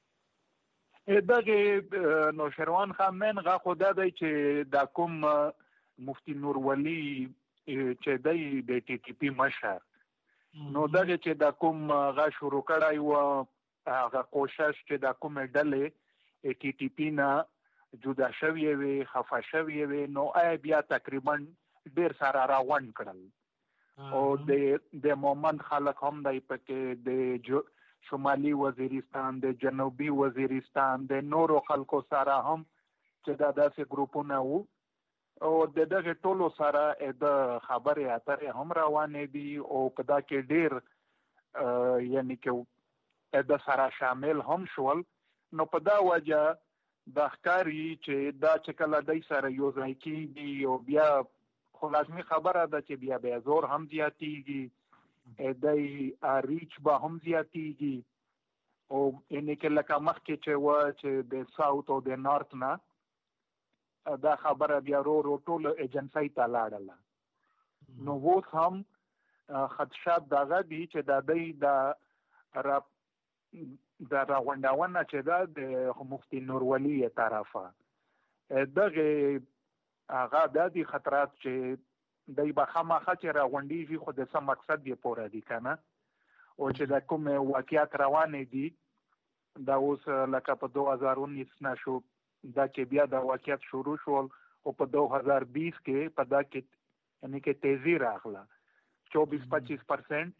دغه نوشیروان خان مین غا خو دا دی چې دا کوم مفتی نورولي چې دی د ټي ټي پي مشر، نو دغه چې دا کوم غا شروع کړی و هغه کوشش چې دا کومې ډلې ټي ټي پي نه جدا شوې وي، خفه شوې وي، نو آیا بیا تقریبا ډېر سره راغونډ کړل. او د د مومند خلک هم دی پکې، د شمالي وزیرستان، د جنوبي وزیرستان، د نورو خلکو سره هم چې دا داسې ګروپونه وو، او د دغه ټولو سره د خبرې اترې هم روانې دي. او په دا کې ډېر یعنی کې د سره شامل هم شول. نو په دا وجه دا ښکاري چې دا چې کله دی سره یو ځای کېږي او بیا خو لازمي خبره ده چې بیا بیا زور هم زیاتېږي، دی ریچ به هم زیاتېږي. او یعنې کې لکه مخکې چې وه چې د ساوت او د نارت نه دا خبره بیا رو رو ټولو ایجنسۍ ته لاړله. نو اوس هم خدشات دغه دي چې د دی د را د راغونډونه چې ده د مفتي نورولي طرفه دغه هغه دا دي خطرات چې دی به خامخا چې راغونډېږي، خو د څه مقصد یې پوره دي که نه. او چې د کوم واقعیت روانې دي دا اوس لکه په دوه هزار انیس نه شو دا کې بیا د واقعیت شروع شول او په دوه هزار بیس کې په دا کې یعنی کې تیزی راغله چوبیس پچیس پرسنٹ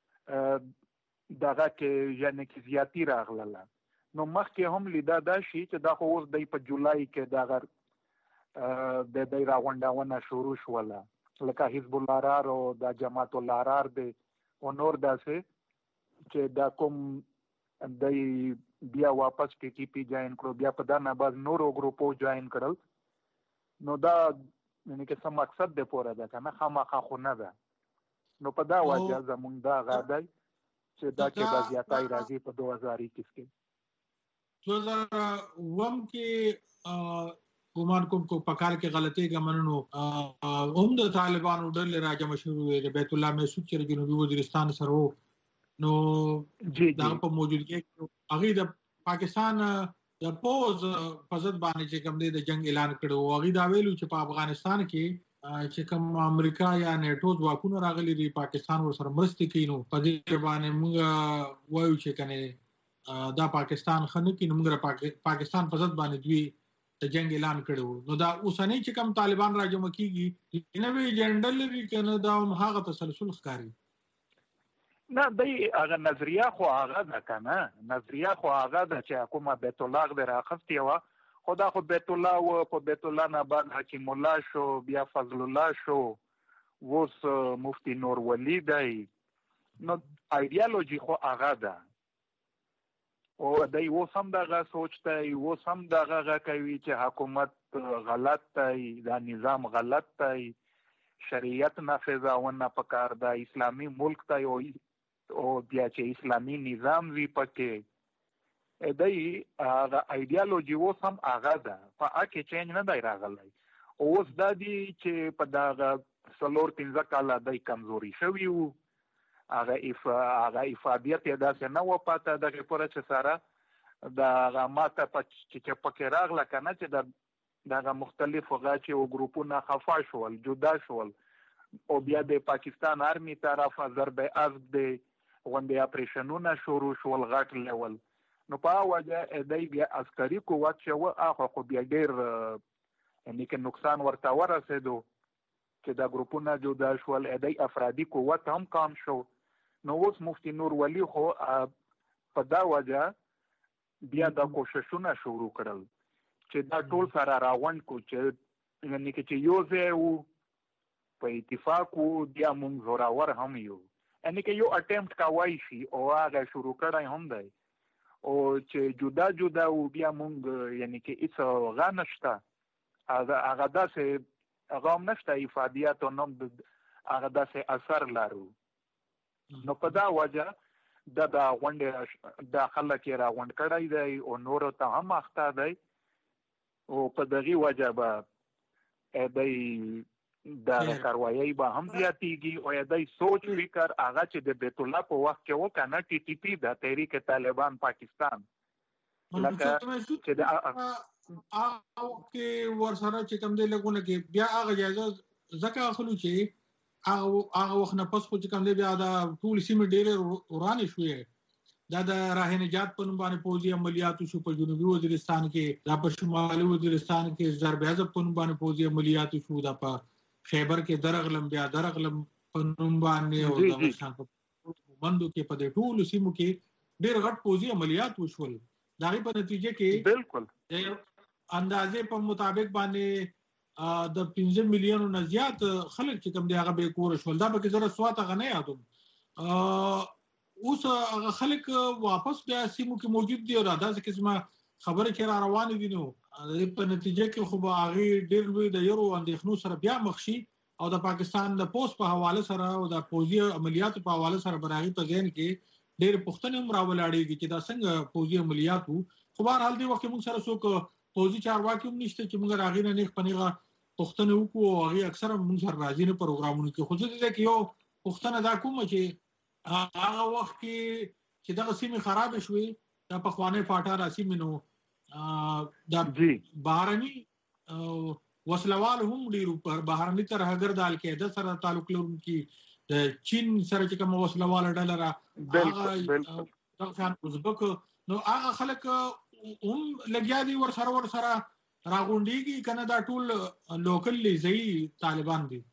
دغه کې یعنی کې زیاتی راغله نو مخکې هم لیدا دا شي چې دا خو اوس د په جولای کې دا د دې راغونډونه شروع شوله لکه حزب الارار او د جماعت الارار د او نور داسې چې دا کوم د بیا واپس ټي ټي پی جوائن کړو بیا په دا نه بعد نورو ګروپو جوائن کړل نو دا یعنی کې سم مقصد د پوره ده کنه خامخا خو نه ده نو په دا وجه زمونږ دا غاډای چې دا کې بازیاتای راځي په دوه هزار اکیس کې دوه هزار اووم کې ګومان کوم کو پکار کې غلطي ګمنو هم د طالبانو ډلې راځم شروع وي بیت الله مسعود چې جنوبي وزیرستان سره نو دا په موجودګي کې هغه د پاکستان د پوز په ضد باندې چې کوم د جنگ اعلان کړو هغه دا ویلو چې په افغانستان کې چې کوم امریکا یا نیټو ځواکونه راغلي دي پاکستان ورسره مرستې کوي نو په دې باندې موږ وایو چې کنه دا پاکستان خنه کې موږ پاکستان په ضد باندې دوی د جنگ اعلان کړو نو دا اوسنۍ چې کوم طالبان راجم کیږي نوې ایجنډا لري کنه دا هغه تسلسل ښکاري نه دی هغه نظریه خو هغه ده کنه نظریه خو هغه ده چې حکومت بیت الله د راخستی و خدا خو بیت الله او په بیت الله نه بعد حکیم الله شو بیا فضل الله شو وس مفتی نور ولی دی نو ایدئولوژي خو هغه ده او دای و سم دغه سوچته و سم دغه کوي چې حکومت غلط دی دا نظام غلط دی شریعت نافذونه پکار دا اسلامی ملک ته او او بیا چې اسلامی نظام وی پکې دای هغه ایدئولوژي و سم هغه ده په اکه چینج نه دی راغلی اوس دا دی چې په دغه سلور پنځه کاله د کمزوري شوی وو هغه اف هغه افادیت دا څه نه و پاته د پوره چې سره د ماته په چې پکې راغله کنه چې د دغه مختلف غاچي او ګروپونه خفا شول جدا شول او بیا د پاکستان آرمي طرف ضرب ازد د غونډې اپریشنونه شروع شول غټ لیول نو په وجه دای بیا عسکري قوت شو هغه خو بیا ډیر یعنی کې نقصان ورته ورسېدو چې دا ګروپونه جدا شول دای افرادي قوت هم کم شو نو اوس مفتی نور ولی خو په دا وجه بیا د کوششونه شروع کړل چې دا ټول سره راوند کو چې یعنی کې چې یو ځای وو په اتفاق وو بیا مونږ زوراور هم یو یعنی کې یو اټمپټ کاوای شي او هغه شروع کړای هم دی او چې جدا جدا وو بیا مونږ یعنی کې هیڅ غا نشته هغه هغه داسې هغه هم نشته افادیت او نوم هغه داسې اثر لارو نو په دا وجه د دا غونډې د خلک را غونډ کړای دی او نور ته هم اخته دی او په دغه وجه به دای د کاروایی به هم زیاتیږي او دای سوچ فکر هغه چې د بیت الله په وخت کې وکنه ټي ټي پی د تحریک طالبان پاکستان لکه چې د او کې ورسره چې کوم دی لګونه کې بیا هغه اجازه زکه اخلو چې هغه هغه وخت نه پس خو چې کوم دی بیا د ټول سیمه ډېر ورانه شوې دا د راه نجات په نوم باندې پوځي عملیات شو په جنوبي وزیرستان کې دا په شمالي وزیرستان کې ضرب حزب په نوم باندې پوځي عملیات شو دا په خیبر کې درغلم بیا درغلم په نوم باندې او د افغانستان په مندو کې په دې ټول سیمو کې ډېر غټ پوځي عملیات وشول دا په نتیجه کې بالکل اندازې په مطابق باندې د پنځه میلیونو نه زیات خلک چې کوم دی هغه به کور شول دا به کې زره سواته غنه یادوم اوس هغه خلک واپس بیا سیمو کې موجود دي او دا څه قسمه خبره کې را روان دي نو په نتیجه کې خو به هغه ډېر لوی د یورو اندېښنو سره بیا مخ شي او د پاکستان د پوس په حواله سره او د پوځي عملیاتو په حواله سره براغي په ذهن کې ډېر پښتنې هم راولاړېږي چې دا څنګه پوځي عملیات وو خو بهر حال دی وخت موږ سره څوک پوځي چارواکي هم نشته چې موږ راغی نه نه پنیغه پښتنې وکړو او هغه اکثره موږ سره راځي نه پروګرامونو کې خو دې کې یو پښتنه دا کوم چې هغه وخت کې چې دا سیمه خراب شوې دا په خوانه پاټا راسي منو دا بهرني وسلوال هم ډیرو پر بهرني تر هغه دال کې د سره تعلق لرونکي د چین سره چې کوم وسلواله ډله را بالکل بالکل دا خان ازبک نو هغه خلک هم لګیا دي ور سره ور سره راغونډيږي کنه دا ټول لوکل لیزي طالبان دي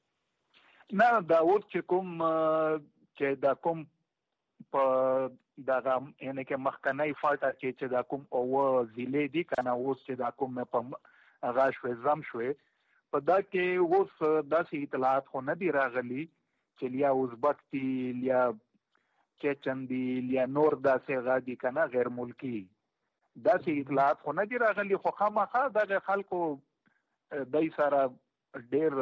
نه دا اوس چې کوم چې دا کوم په دغه یعنی کې مخکنی فاټا کې چې دا کوم او ضلع دي کنه اوس چې دا کوم په هغه شوي زم شوي په دا کې اوس داسې اطلاعات خو نه دي راغلي چې لیا ازبک دي لیا چچن دي لیا نور داسې غادي کنه غیر ملکی داسې اطلاعات خو نه دي راغلي خو خامخا دغه خلکو دای سره ډېر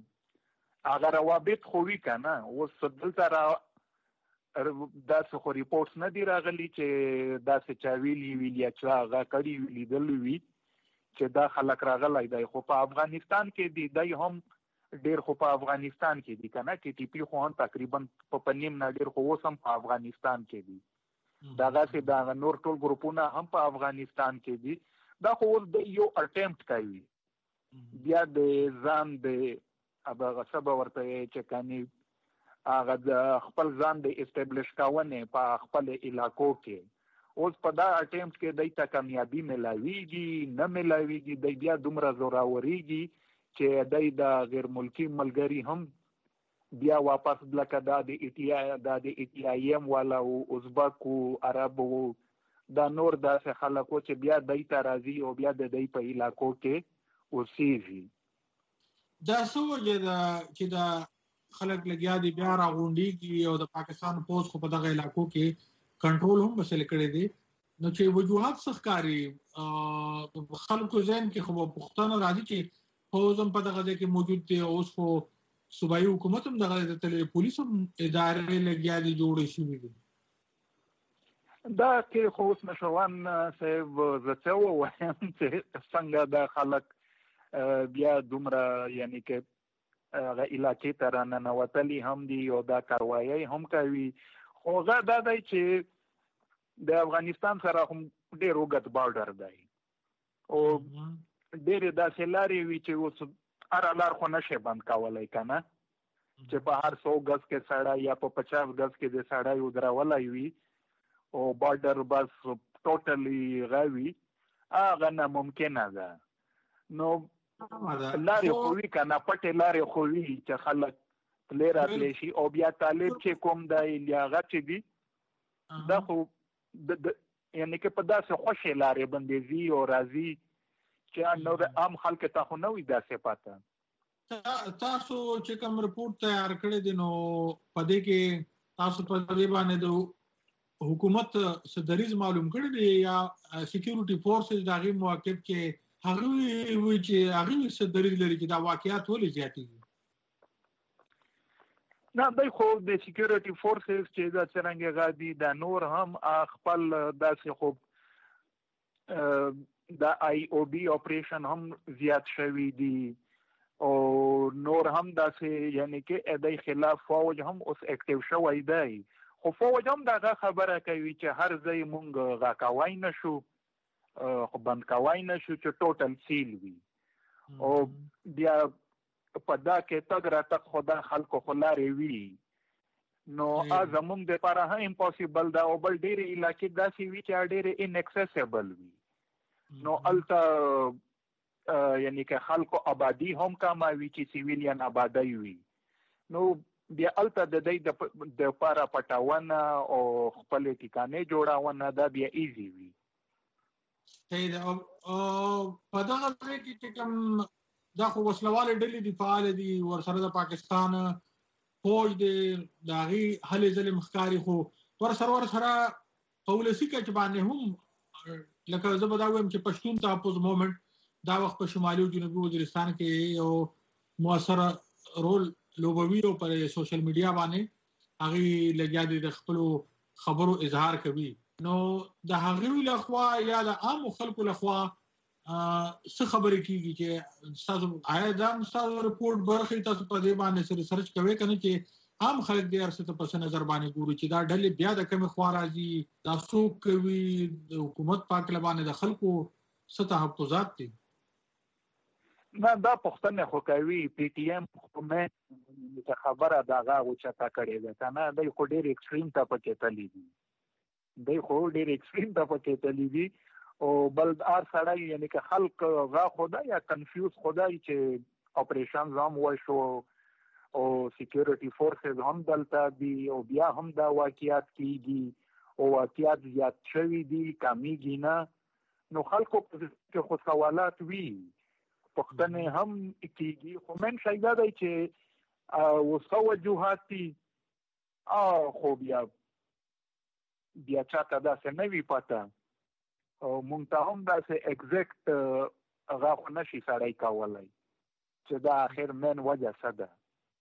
هغه روابط خو وي کنه اوس دلته را داسې خو ریپورټس نه دي راغلي چې داسې چا ویلي وي یا چا هغه کړي وي لیدلی وي چې دا خلک راغلی دی خو په افغانستان کې دي دی هم ډېر خو په افغانستان کې دي که نه ټي ټي پي خو هم تقریبا په نیم نه ډېر خو اوس هم په افغانستان کې دي دغسې د نور ټول ګروپونه هم په افغانستان کې دي دا خو اوس د یو اټمپټ کوي بیا د ځان د هغه څه به ورته چې کنې هغه د خپل ځان د اسټبلش کونې په خپل علاقو کې اوس په دا اټمپټ کې دی ته کامیابي ملاویږي نه ملاویږي دی بیا دومره زوراورېږي چې دی د غیر ملکي ملګري هم بیا واپس لکه دا د ایټیا دا د ایټیایم والا او ازبک او عرب او دا نور داسې خلکو چې بیا دی ته راځي او بیا د دی په علاقو کې اوسېږي دا څه وجه ده چې دا خلک لګیا دي بیا راغونډېږي او د پاکستان پوځ خو په دغه علاقو کې کنټرول هم مسله کړی دي نو چې وجوهات څه ښکاري خلکو ذهن کې خو پوښتنه راځي چې پوځ هم په دغه ځای کې موجود دی اوس خو صوبایي حکومت هم دغه ځای ته پولیس هم ادارې لګیا دي جوړې شوي دي دا کې خو اوس نشوان صاحب زه څه ووایم چې څنګه دا خلک بیا دومره یعنی کې هغه علاقې ته راننوتلي هم دي او دا کاروایي هم کوي خو هغه دا دی چې د افغانستان سره هم ډېر اوږد بارډر دی او ډېرې داسې لارې وي چې اوس هره لار خو نشي بند کولی که نه چې په هر سو ګز کې سړی یا په پچاس ګز کې د سړی ودرولی وي او بارډر بس ټوټلی هغه وي هغه ناممکنه ده نو لارې خو وي که نه پټې لارې خو وي چې خلک تللی راتلی شي او بیا طالب چې کوم دی یا هغه چې دي دا خو یعنی که په داسې خوشې لارې باندې ځي او راځي چې نو د عام خلکو ته خو نه وي داسې پاته تاسو چې کوم رپورټ تیار کړی دی نو په دې کې تاسو په دې باندې د حکومت څه دریځ معلوم کړی دی یا سکیورټي فورسز د هغې موقف کې هغوی وایي چې هغوی څه دریځ لري چې دا واقعیات ولې زیاتېږي نه دی خو د سکیورټي فورسز چې دا څرنګه غادي دا نور هم خپل داسې خو د آی او بي اپریشن هم زیات شوي دي او نور هم داسې یعنی کې د خلاف فوج هم اوس اکټیو شوی دی خو فوج هم دغه خبره کوي چې هر ځای مونږ غاکوای نشو خو بند کوای نشو چې ټوټل سیل وي او بیا په دا کې تګ راتګ خو دا خلکو خو لارې وي نو زموږ دپاره هم امپاسبل ده او بل ډېرې علاقې داسې وي چې ډېرې ان اکسیسبل وي نو هلته یعنی که خلکو آبادي هم کمه وي چې سیویلین آبادی وي نو بیا هلته د دوی دپاره پټونه او خپلې ټکانې جوړونه دا بیا ایزي وي صحیح ده او په دغه ځای کې چې کوم دا خو وسلواله ډلې دي فعاله دي ورسره د پاکستان فوج دی د هغې هلې ځلې مخکاري خو ورسره ورسره په ولسي کچ باندې هم لکه زه به دا ووایم چې پښتون تحفظ مومنټ دا وخت په شمالي او جنوبي وزیرستان کې یو مؤثره رول لوبوي او پر سوشل میډیا باندې هغې لګیا دي د خپلو خبرو اظهار کوي نو د هغوی لخوا یا د عامو خلکو لخوا څه خبرې کېږي چې ستاسو آیا دا ستاسو رپورټ برخې تاسو په دې باندې څه ریسرچ کوئ که نه چې عام خلک دې هر څه ته په څه نظر باندې ګوري چې دا ډلې بیا د کومې خوا راځي دا څوک کوي د حکومت په هکله باندې د خلکو څه تحفظات دي نه دا پښتنه خو کوي پی ټی ایم خو مې ته خبره دا غاغو چتا کړي ده کنه دای خو ډېر ایکستریم ته پکې تللی دي دای خو ډېر ایکستریم ته پکې تللی دي او بل ار سړی یعنی که خلک غا خدای یا کنفیوز خدای چې اپریشن زم وای شو او سکیورټي فورسز هم دلته دي او بیا هم دا واقعیت کیږي او واقعیت زیات شوي دي کمیږي نه نو خلکو په خو سوالات وی پښتنه هم کیږي خو من شایدا دی چې وسو وجوهات دي ا خو بیا بیا چاته دا څه نه وی پته او مونږ ته هم دا څه ایگزیکټ هغه خو نشي سړی کولای چې دا اخر من وجه څه ده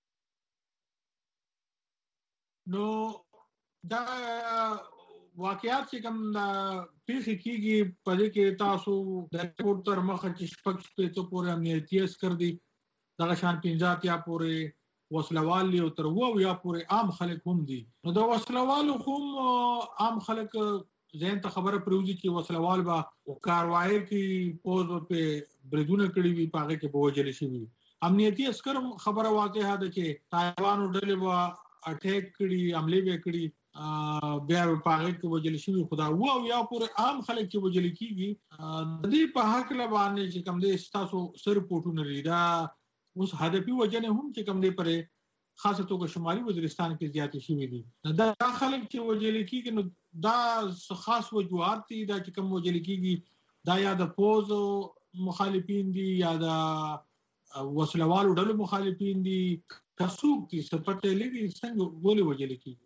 نو دا واقعیات چې کوم دا پیښې کیږي په دې کې تاسو د ریپورت تر مخه چې شپږ شپې ته پورې امنیتي عسكر دي دغه شان پنځه یا پورې وسلوال او تر وو یا پورې عام خلک هم دي نو دا وسلوال هم عام خلک زين ته خبره پروزي چې وسلوال با کاروایی کې پوز په بریدونه کړی وي پاګه کې بوجل شي وي امنیتي عسكر خبره واقعه ده چې طالبان ډلې وا اٹیک کړي عملي وکړي بیا په هغه کې وجل شي خدا وو یا پورې عام خلک چې وجل کیږي د دې په حق له باندې چې کوم دې تاسو سر پورټونه لیدا اوس هدفي وجنه هم چې کوم دې پرې خاصه توګه شمالي وزیرستان کې زیاتې شوې دي دا خلک چې وجل کیږي نو دا خاص وجوهات دي دا چې کوم وجل کیږي دا یا د پوز مخالفین دي یا د وسلوالو ډلو مخالفین دي کڅوک دي سپټه لګي څنګه ولې وجل کیږي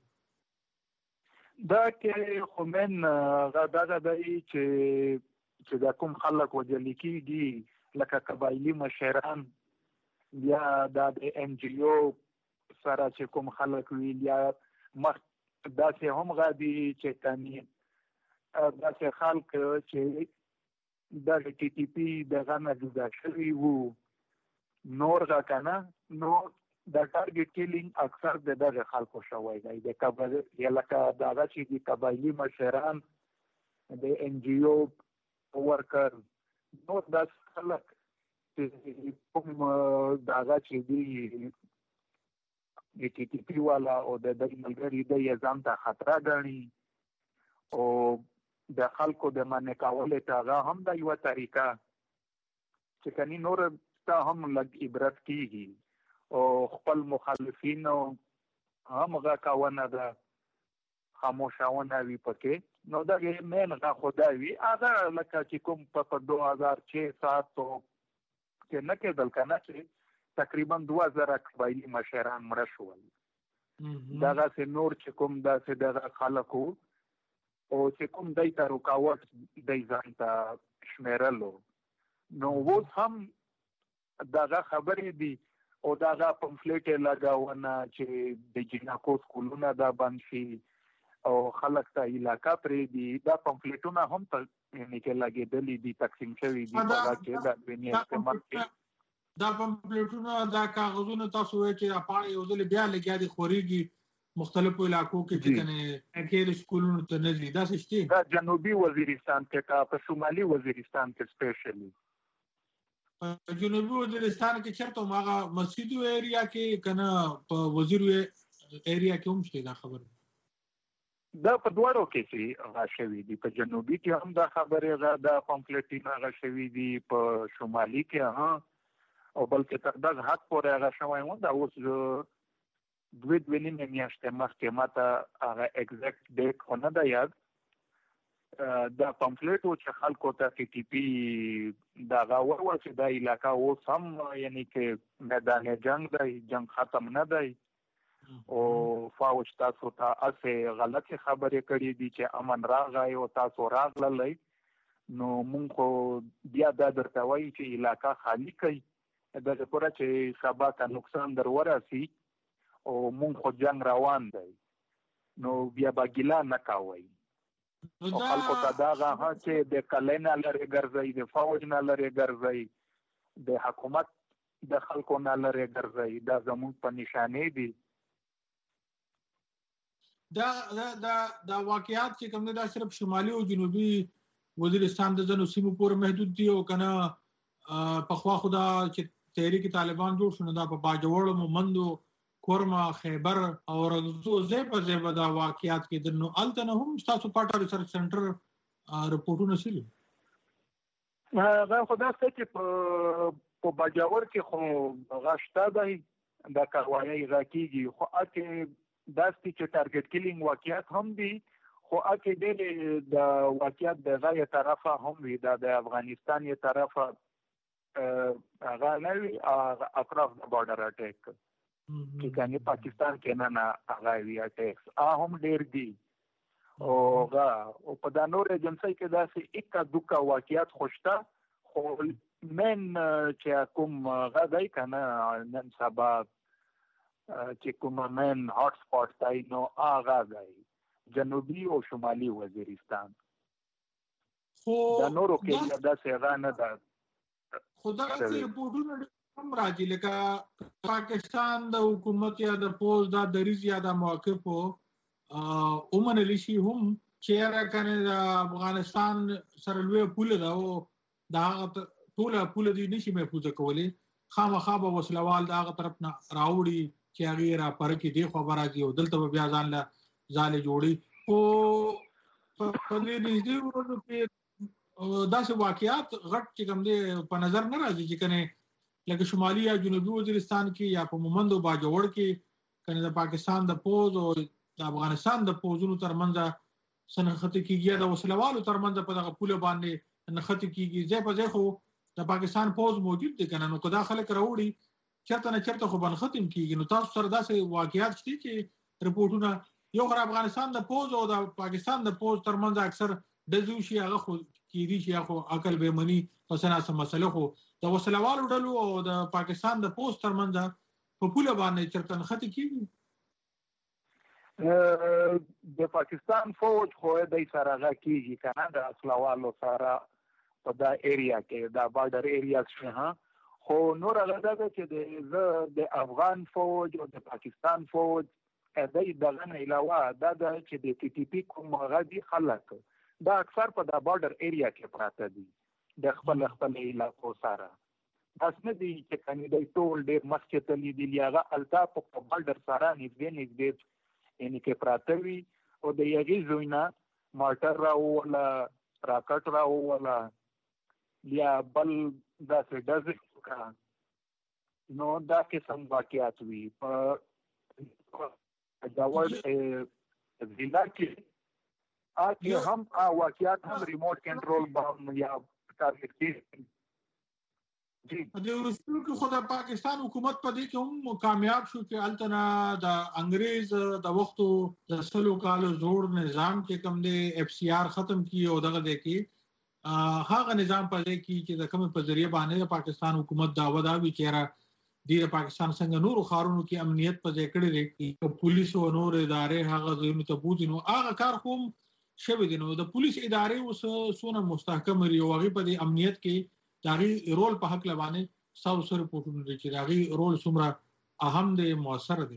دا کې خو من غدا غدا چې چې دا کوم خلک وجل کیږي لکه قبایلی مشران یا د ان جی او سره چې کوم خلک ویل یا مخ دا چې هم غادي چې تانی دا چې خلک چې د ټي ټي پی د غنه جدا شوی وو نور غا کنه نو د ټارګټ کیلینګ اکثر د دغه خلکو شوی دی د کبر یا لکه دغه چې د قبایلی مشران د ان جی او ورکر نو د خلک چې کوم دغه چې دی د ټي ټي پی والا او د دملګری د یزام ته خطر غني او د خلکو د منې کولو ته هم د یو طریقه چې کني نور ته هم لګ عبرت کیږي او خپل مخالفین هم غا کاونه ده خاموشاونه وی پکې نو دا یې مین غا خدای هغه لکه چې کوم په دو هزار چھ سات کې نه کېدل کنه چې تقریبا دو هزار قبایلی مشران مړ شول دا سه نور چې کوم دا سه د خلکو او چې کوم دای ته رکاوټ دای ځان ته شمیرلو نو و هم داغه خبرې دي او داغه پمفلیټ لګاونه چې د جنکو سکولونه دا بند شي او خلک ته علاقہ پرې دي دا پمفلیټونه هم ته یعنی کې لګېدلې دي تقسیم شوی دي دا چې دا دنیا استعمال دا پمفلیټونه دا کاغذونه تاسو وایي چې اپاړې یو ځل بیا لګیا دي خوريږي مختلفو علاقو کې چې کنه کې سکولونو ته نه دي دا څه دا جنوبي وزیرستان کې په شمالي وزیرستان کې سپیشلی جنوبي وزیرستان کې چرته ماغه مسجدو ایریا کې کنه په وزیر ایریا کې هم شته دا خبره دا په دوړو کې چې غاشوي دي په جنوبي کې هم دا خبره غا دا پمفلیټونه غاشوي دي په شمالي کې ها او بلکې تر دغه حد پورې غاشوي مو دا اوس دوی دوی نه میاشتې مخکې ماته هغه ایگزیکټ ډیټ خو نه دا یاد دا پمفلیټ او چې خلکو ته ټي ټي پی دا غوړ ور چې دا علاقہ او سم یعنی کې میدان جنگ دی جنگ ختم نه دی او فوج تاسو ته اسه غلطه خبرې کړې دي چې امن راغی او تاسو راغللی نو مونږ خو بیا دا درته وایي چې علاقہ خالی کړئ دا پوره چې سبا ته نقصان در ورسي او مونږ خو جنگ روان دی نو بیا با ګیلا نه کوي او خلکو ته دا غا چې د کلینا لري ګرځي د فوج نه لري ګرځي د حکومت د خلکو نه لري ګرځي دا زموږ په نشانه دي دا دا دا دا واقعیات چې کوم دا صرف شمالي او جنوبي وزیرستان د ځنو سیمو پورې محدود دي او کنه په خوا خدا چې تحریک طالبان جوړ شو دا په باجوړ مومندو کورما خیبر او رغزو زیبه زیبه دا واقعیات کې د نو الته هم تاسو پټه ریسرچ سنټر رپورټونه شلي هغه خدا څه چې په باجوړ کې خو غشته دی د کاروایی راکېږي خو اته داسې چې ټارګټ کیلینګ واقعیات هم دي خو اته د د واقعیات د غیر طرفه هم وي د افغانستان یې طرفه هغه نه وي اطراف د بارډر اٹیک چې کنه پاکستان کې نه نه هغه وی اٹیکس هم ډیر دي او هغه او په د نور ایجنسی کې داسې اکا دوکا واقعیات خوشته خو من چې کوم غدای کنه نن سبا چې کوم من هات سپاټ تای نو هغه غای جنوبي او شمالي وزیرستان خو د نورو کې داسې هغه نه ده خدا چې رپورټونه هم راځي لکه پاکستان د حکومت یا د پوز دا دریز یا د موقفو اومنلی شي هم چې راکنه د افغانستان سره لوی پوله دا او دا ټوله پوله دی نشي محفوظ کولی خامخا به وسلوال دا هغه طرف نه راوړي چې هغه را پر کې دی خبر راځي او دلته بیا ځان له ځاله جوړي او په دې نږدې ورونو کې داسې واقعیات غټ چې کوم دی په نظر نه راځي چې کنه لکه شمالي یا جنوبي وزیرستان کې یا په مومند او باجوړ کې کنه د پاکستان د پوز او د افغانستان د پوزونو ترمنځ سنخت کېږي د وسلوالو ترمنځ په دغه پوله باندې نخت کېږي ځکه په ځکه خو د پاکستان پوز موجود دي کنه نو کدا خلک راوړي چرته نه چرته خو بن ختم کېږي نو تاسو سره داسې واقعیات شته چې رپورټونه یو غره افغانستان د پوز او د پاکستان د پوز ترمنځ اکثر د زوشي هغه خو کېږي چې هغه عقل به مني پسنه سم مسله خو د وسلوالو ډلو او د پاکستان د پوز ترمنځ په پوله باندې چرته نخت کېږي د پاکستان فوج خو د سره غکیږي کنه د اصلوالو سره په دا ایریا کې دا بارډر ایریاز شه خو نور هغه دا چې د افغان فوج او د پاکستان فوج د دغه نه علاوه دا د چې د ټي ټي پی کوم غدي خلک دا اکثر په دا بارډر ایریا کې پراته دي د خپل خپل علاقو سره اسنه دي چې کني د ټول ډېر مخکې تللی دی هغه التا په بارډر سره نږدې نږدې یعنی کې پراته وي او د یغې زوینا مارټر راو ولا راکټ راو ولا یا بل دا څه دځ کا نو دا کې سم واقعیات وي په داور ضلع کې اته هم واقعیات هم ریموټ کنټرول بم یا ټارګټ کې جی د ورستو کې خو د پاکستان حکومت په دې کې هم کامیاب شو چې التنا د انګريز د وختو د سلو کالو زوړ نظام کې کوم دی اف سی آر ختم کی او دغه د کې هغه نظام په دې کې چې د کوم په ذریعہ باندې د پاکستان حکومت داوا دا وی چیرې د پاکستان څنګه نور خارونو کې امنیت په ځای کړی دی چې پولیس او نور ادارې هغه زموږ ته بوزینو هغه کار کوم شوی دی نو د پولیس ادارې اوس سونه مستحکم لري او هغه په دې امنیت کې داغي رول په حق لبانه ساو سره پورتونه دي چې داغي رول څومره اهم دی موثر دی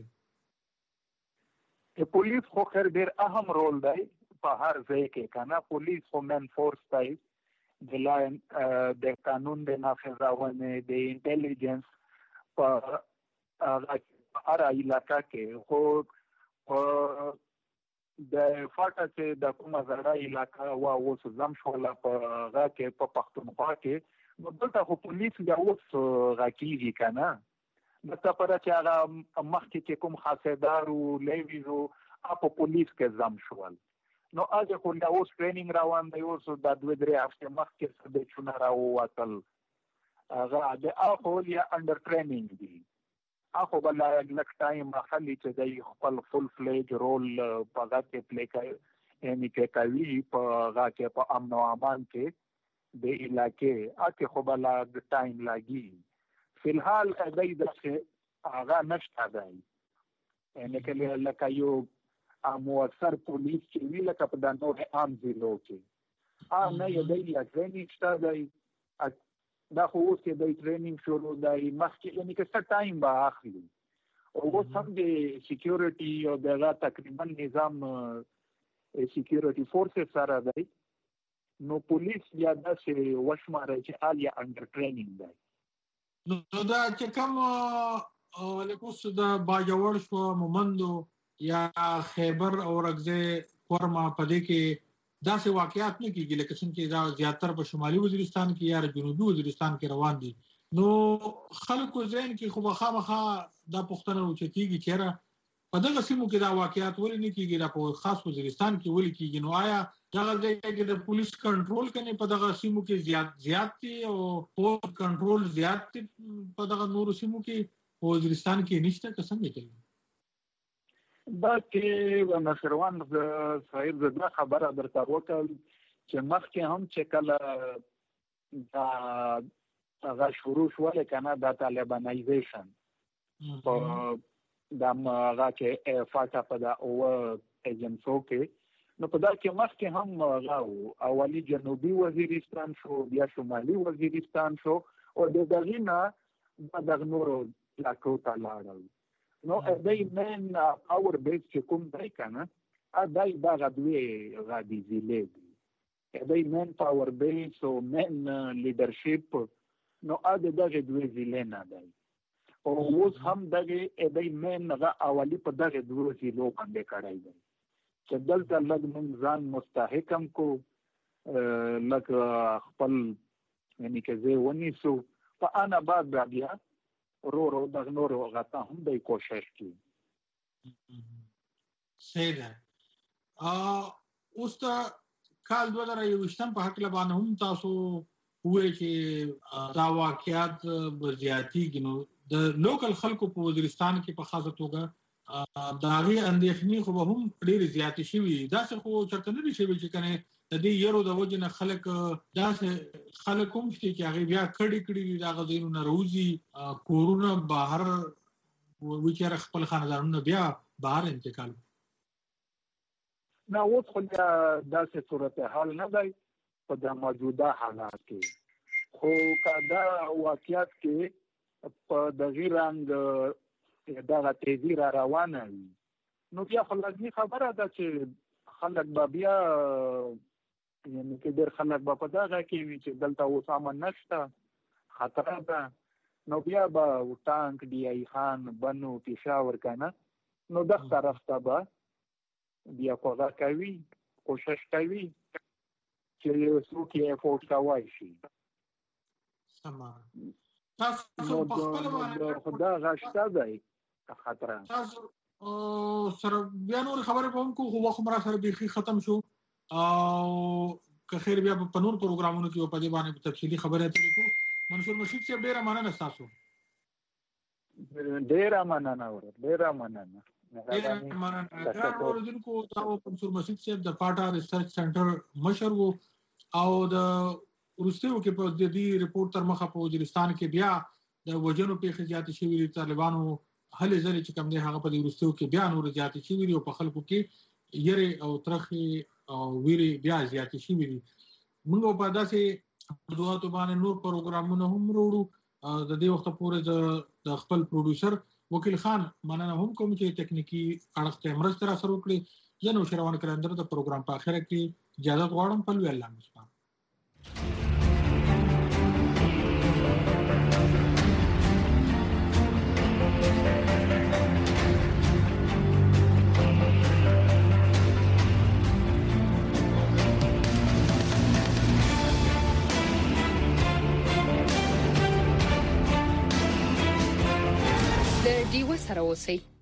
ا پولیس خو خیر ډیر اهم رول دی په هر ځای کې کنه پولیس خو من فورس دی د لاین د قانون د نافذونه د انټيليجنس په هغه علاقه کې خو د فاټا چې د کومه زړه علاقه وا اوس زم شولا په هغه کې په پښتونخوا کې نو دلته خو پولیس بیا اوس راکېږي کنه دته پر چې هغه مخکې چې کوم خاصیدار او لیویزو په پولیس کې زم شول نو هغه خو له اوس ټریننګ روان دی اوس د دوه درې هفته مخکې د چونه راو وتل هغه د اخول یا انډر ټریننګ دی اخو بل لک ټایم خلی چې د خپل فل فلیج رول په هغه کې پلی کوي یعنی کې کوي په هغه کې په امن او امان کې د علاقې اته خو بل د ټایم لاګي فلحال دای دغه هغه نشته دی یعنی کې لکه یو اموثر پولیس چې وی لکه په د نور عام ضلعو کې ا نه یو دی یا ټریننګ شته دی دا خو اوس کې د ټریننګ شروع دی مخکې یعنی کې څه ټایم به اخلي او اوس هم د سکیورټي او دغه تقریبا نظام سکیورټي فورسز سره دی نو پولیس یا داسې وشماره چې حال یا انډر ټریننګ دی. نو دا چې کوم لکوس د باجوړ شو مومندو یا خیبر او رغزه کورما پدې کې داسې واقعیات نه کیږي لکه څنګه دا زیاتره په شمالي وزیرستان کې یا جنوبي وزیرستان کې روان دي. نو خلکو ذهن کې خو بخامخه دا پښتنه وچتيږي چې په دغه سیمو کې دا واقعیات ولې نه کیږي دا په خاص وزیرستان کې ولې کیږي. نو آیا دغه ځای کې د پولیس کنټرول کني په دغه سیمو کې زیات زیات دي او پولیس کنټرول زیات دي په دغه نورو سیمو کې وزیرستان کې نشته که څنګه کوي؟ دا کې نشروان صاحب زړه خبره درته وکړ چې مخکې هم چې کله دا هغه شروع شول کنه دا طالبانایزیشن په دا هغه کې فاټا په دا او ایجنسو کې نو په دا کې مخکې هم هغه اولی جنوبي وزیرستان شو بیا شمالي وزیرستان شو او د دغه نه د نورو علاقو ته لاړل. نو دای من اور بیس چې کوم دای کنه ا دای دا غوی غادي زیلې دي دای من پاور بیس او من لیدرشپ نو ا دغه دوی زیلې نه دی او اوس هم دغه دای من هغه اولی په دغه دوی زیلو باندې کړای دی چې دلته لږ من ځان مستحکم کو لکه خپل یعنی که زه ونی سو په انا بعد بیا رو رو د نورو غتا هم د کوشش کی. صحیح ده. ا اوس ته کال دوه زره یوویشتم په حق لبانه هم تاسو وې چې دا واقعیات زیاتی نو د لوکل خلکو په وزیرستان کې په خاصه توګه دا غي اندېښنې خو هم ډېر زیاتې شوي دا څه خو چرته نه شي چې کنه د دې یرو د وجه نه خلک داسې خلک هم چې هغه بیا کړي کړي دا غوښنه نه روزي کورونا بهر وچره خپل خاندانونو بیا بهر انتقال نه اوس خو داسې صورتحال نه دی په د موجوده حالات کې خو کدا واقعیت کې په دغه رنګ دغه تیزی را روانه نو بیا خو لازمي خبره ده چې خلک به بیا یعنی کې ډېر خلک به په دغه کې وي چې دلته اوس امن نشته خطر ده نو بیا به ټانک ډي آی خان بنو پېښور کنه نو دغه طرف ته به بیا کوزا کوي کوشش کوي چې یو څوک یې فورټ کوي شي سما تاسو په خپل باندې خدا غشته دی خطر تاسو سره بیا نور خبره کوم کو خو وخت مرا سره بيخي ختم شو او که خیر بیا په نور پروګرامونو کې په دې باندې تفصیلی خبره اترې کو منصور مشید صاحب ډیر مننه تاسو ډیر مننه ور ډیر مننه ډیر مننه دا اوریدونکو تاسو منصور مشید صاحب د پاټا ریسرچ سنټر مشر وو او د روسیو کې په دې ریپورت تر مخه په وزیرستان کې بیا د وجنو په خجاتي شوی طالبانو هلې ځلې چې کوم دی هغه په دې روسیو کې بیا نور زیاتې شوی او په خلکو کې یری او ترخی او ویری بیا زیاتې شوی دي. موږ په داسې موضوعاتو باندې نور پروګرامونه هم وروړو د دې وخت پورې د خپل پروډوسر وکیل خان مننه هم کوم چې ټکنیکی اړخ ته مرسته را سره وکړي زه نو شروان کلندر د پروګرام په اخر کې اجازه غواړم په لوی الله مسپان. ډیوه سره اوسئ.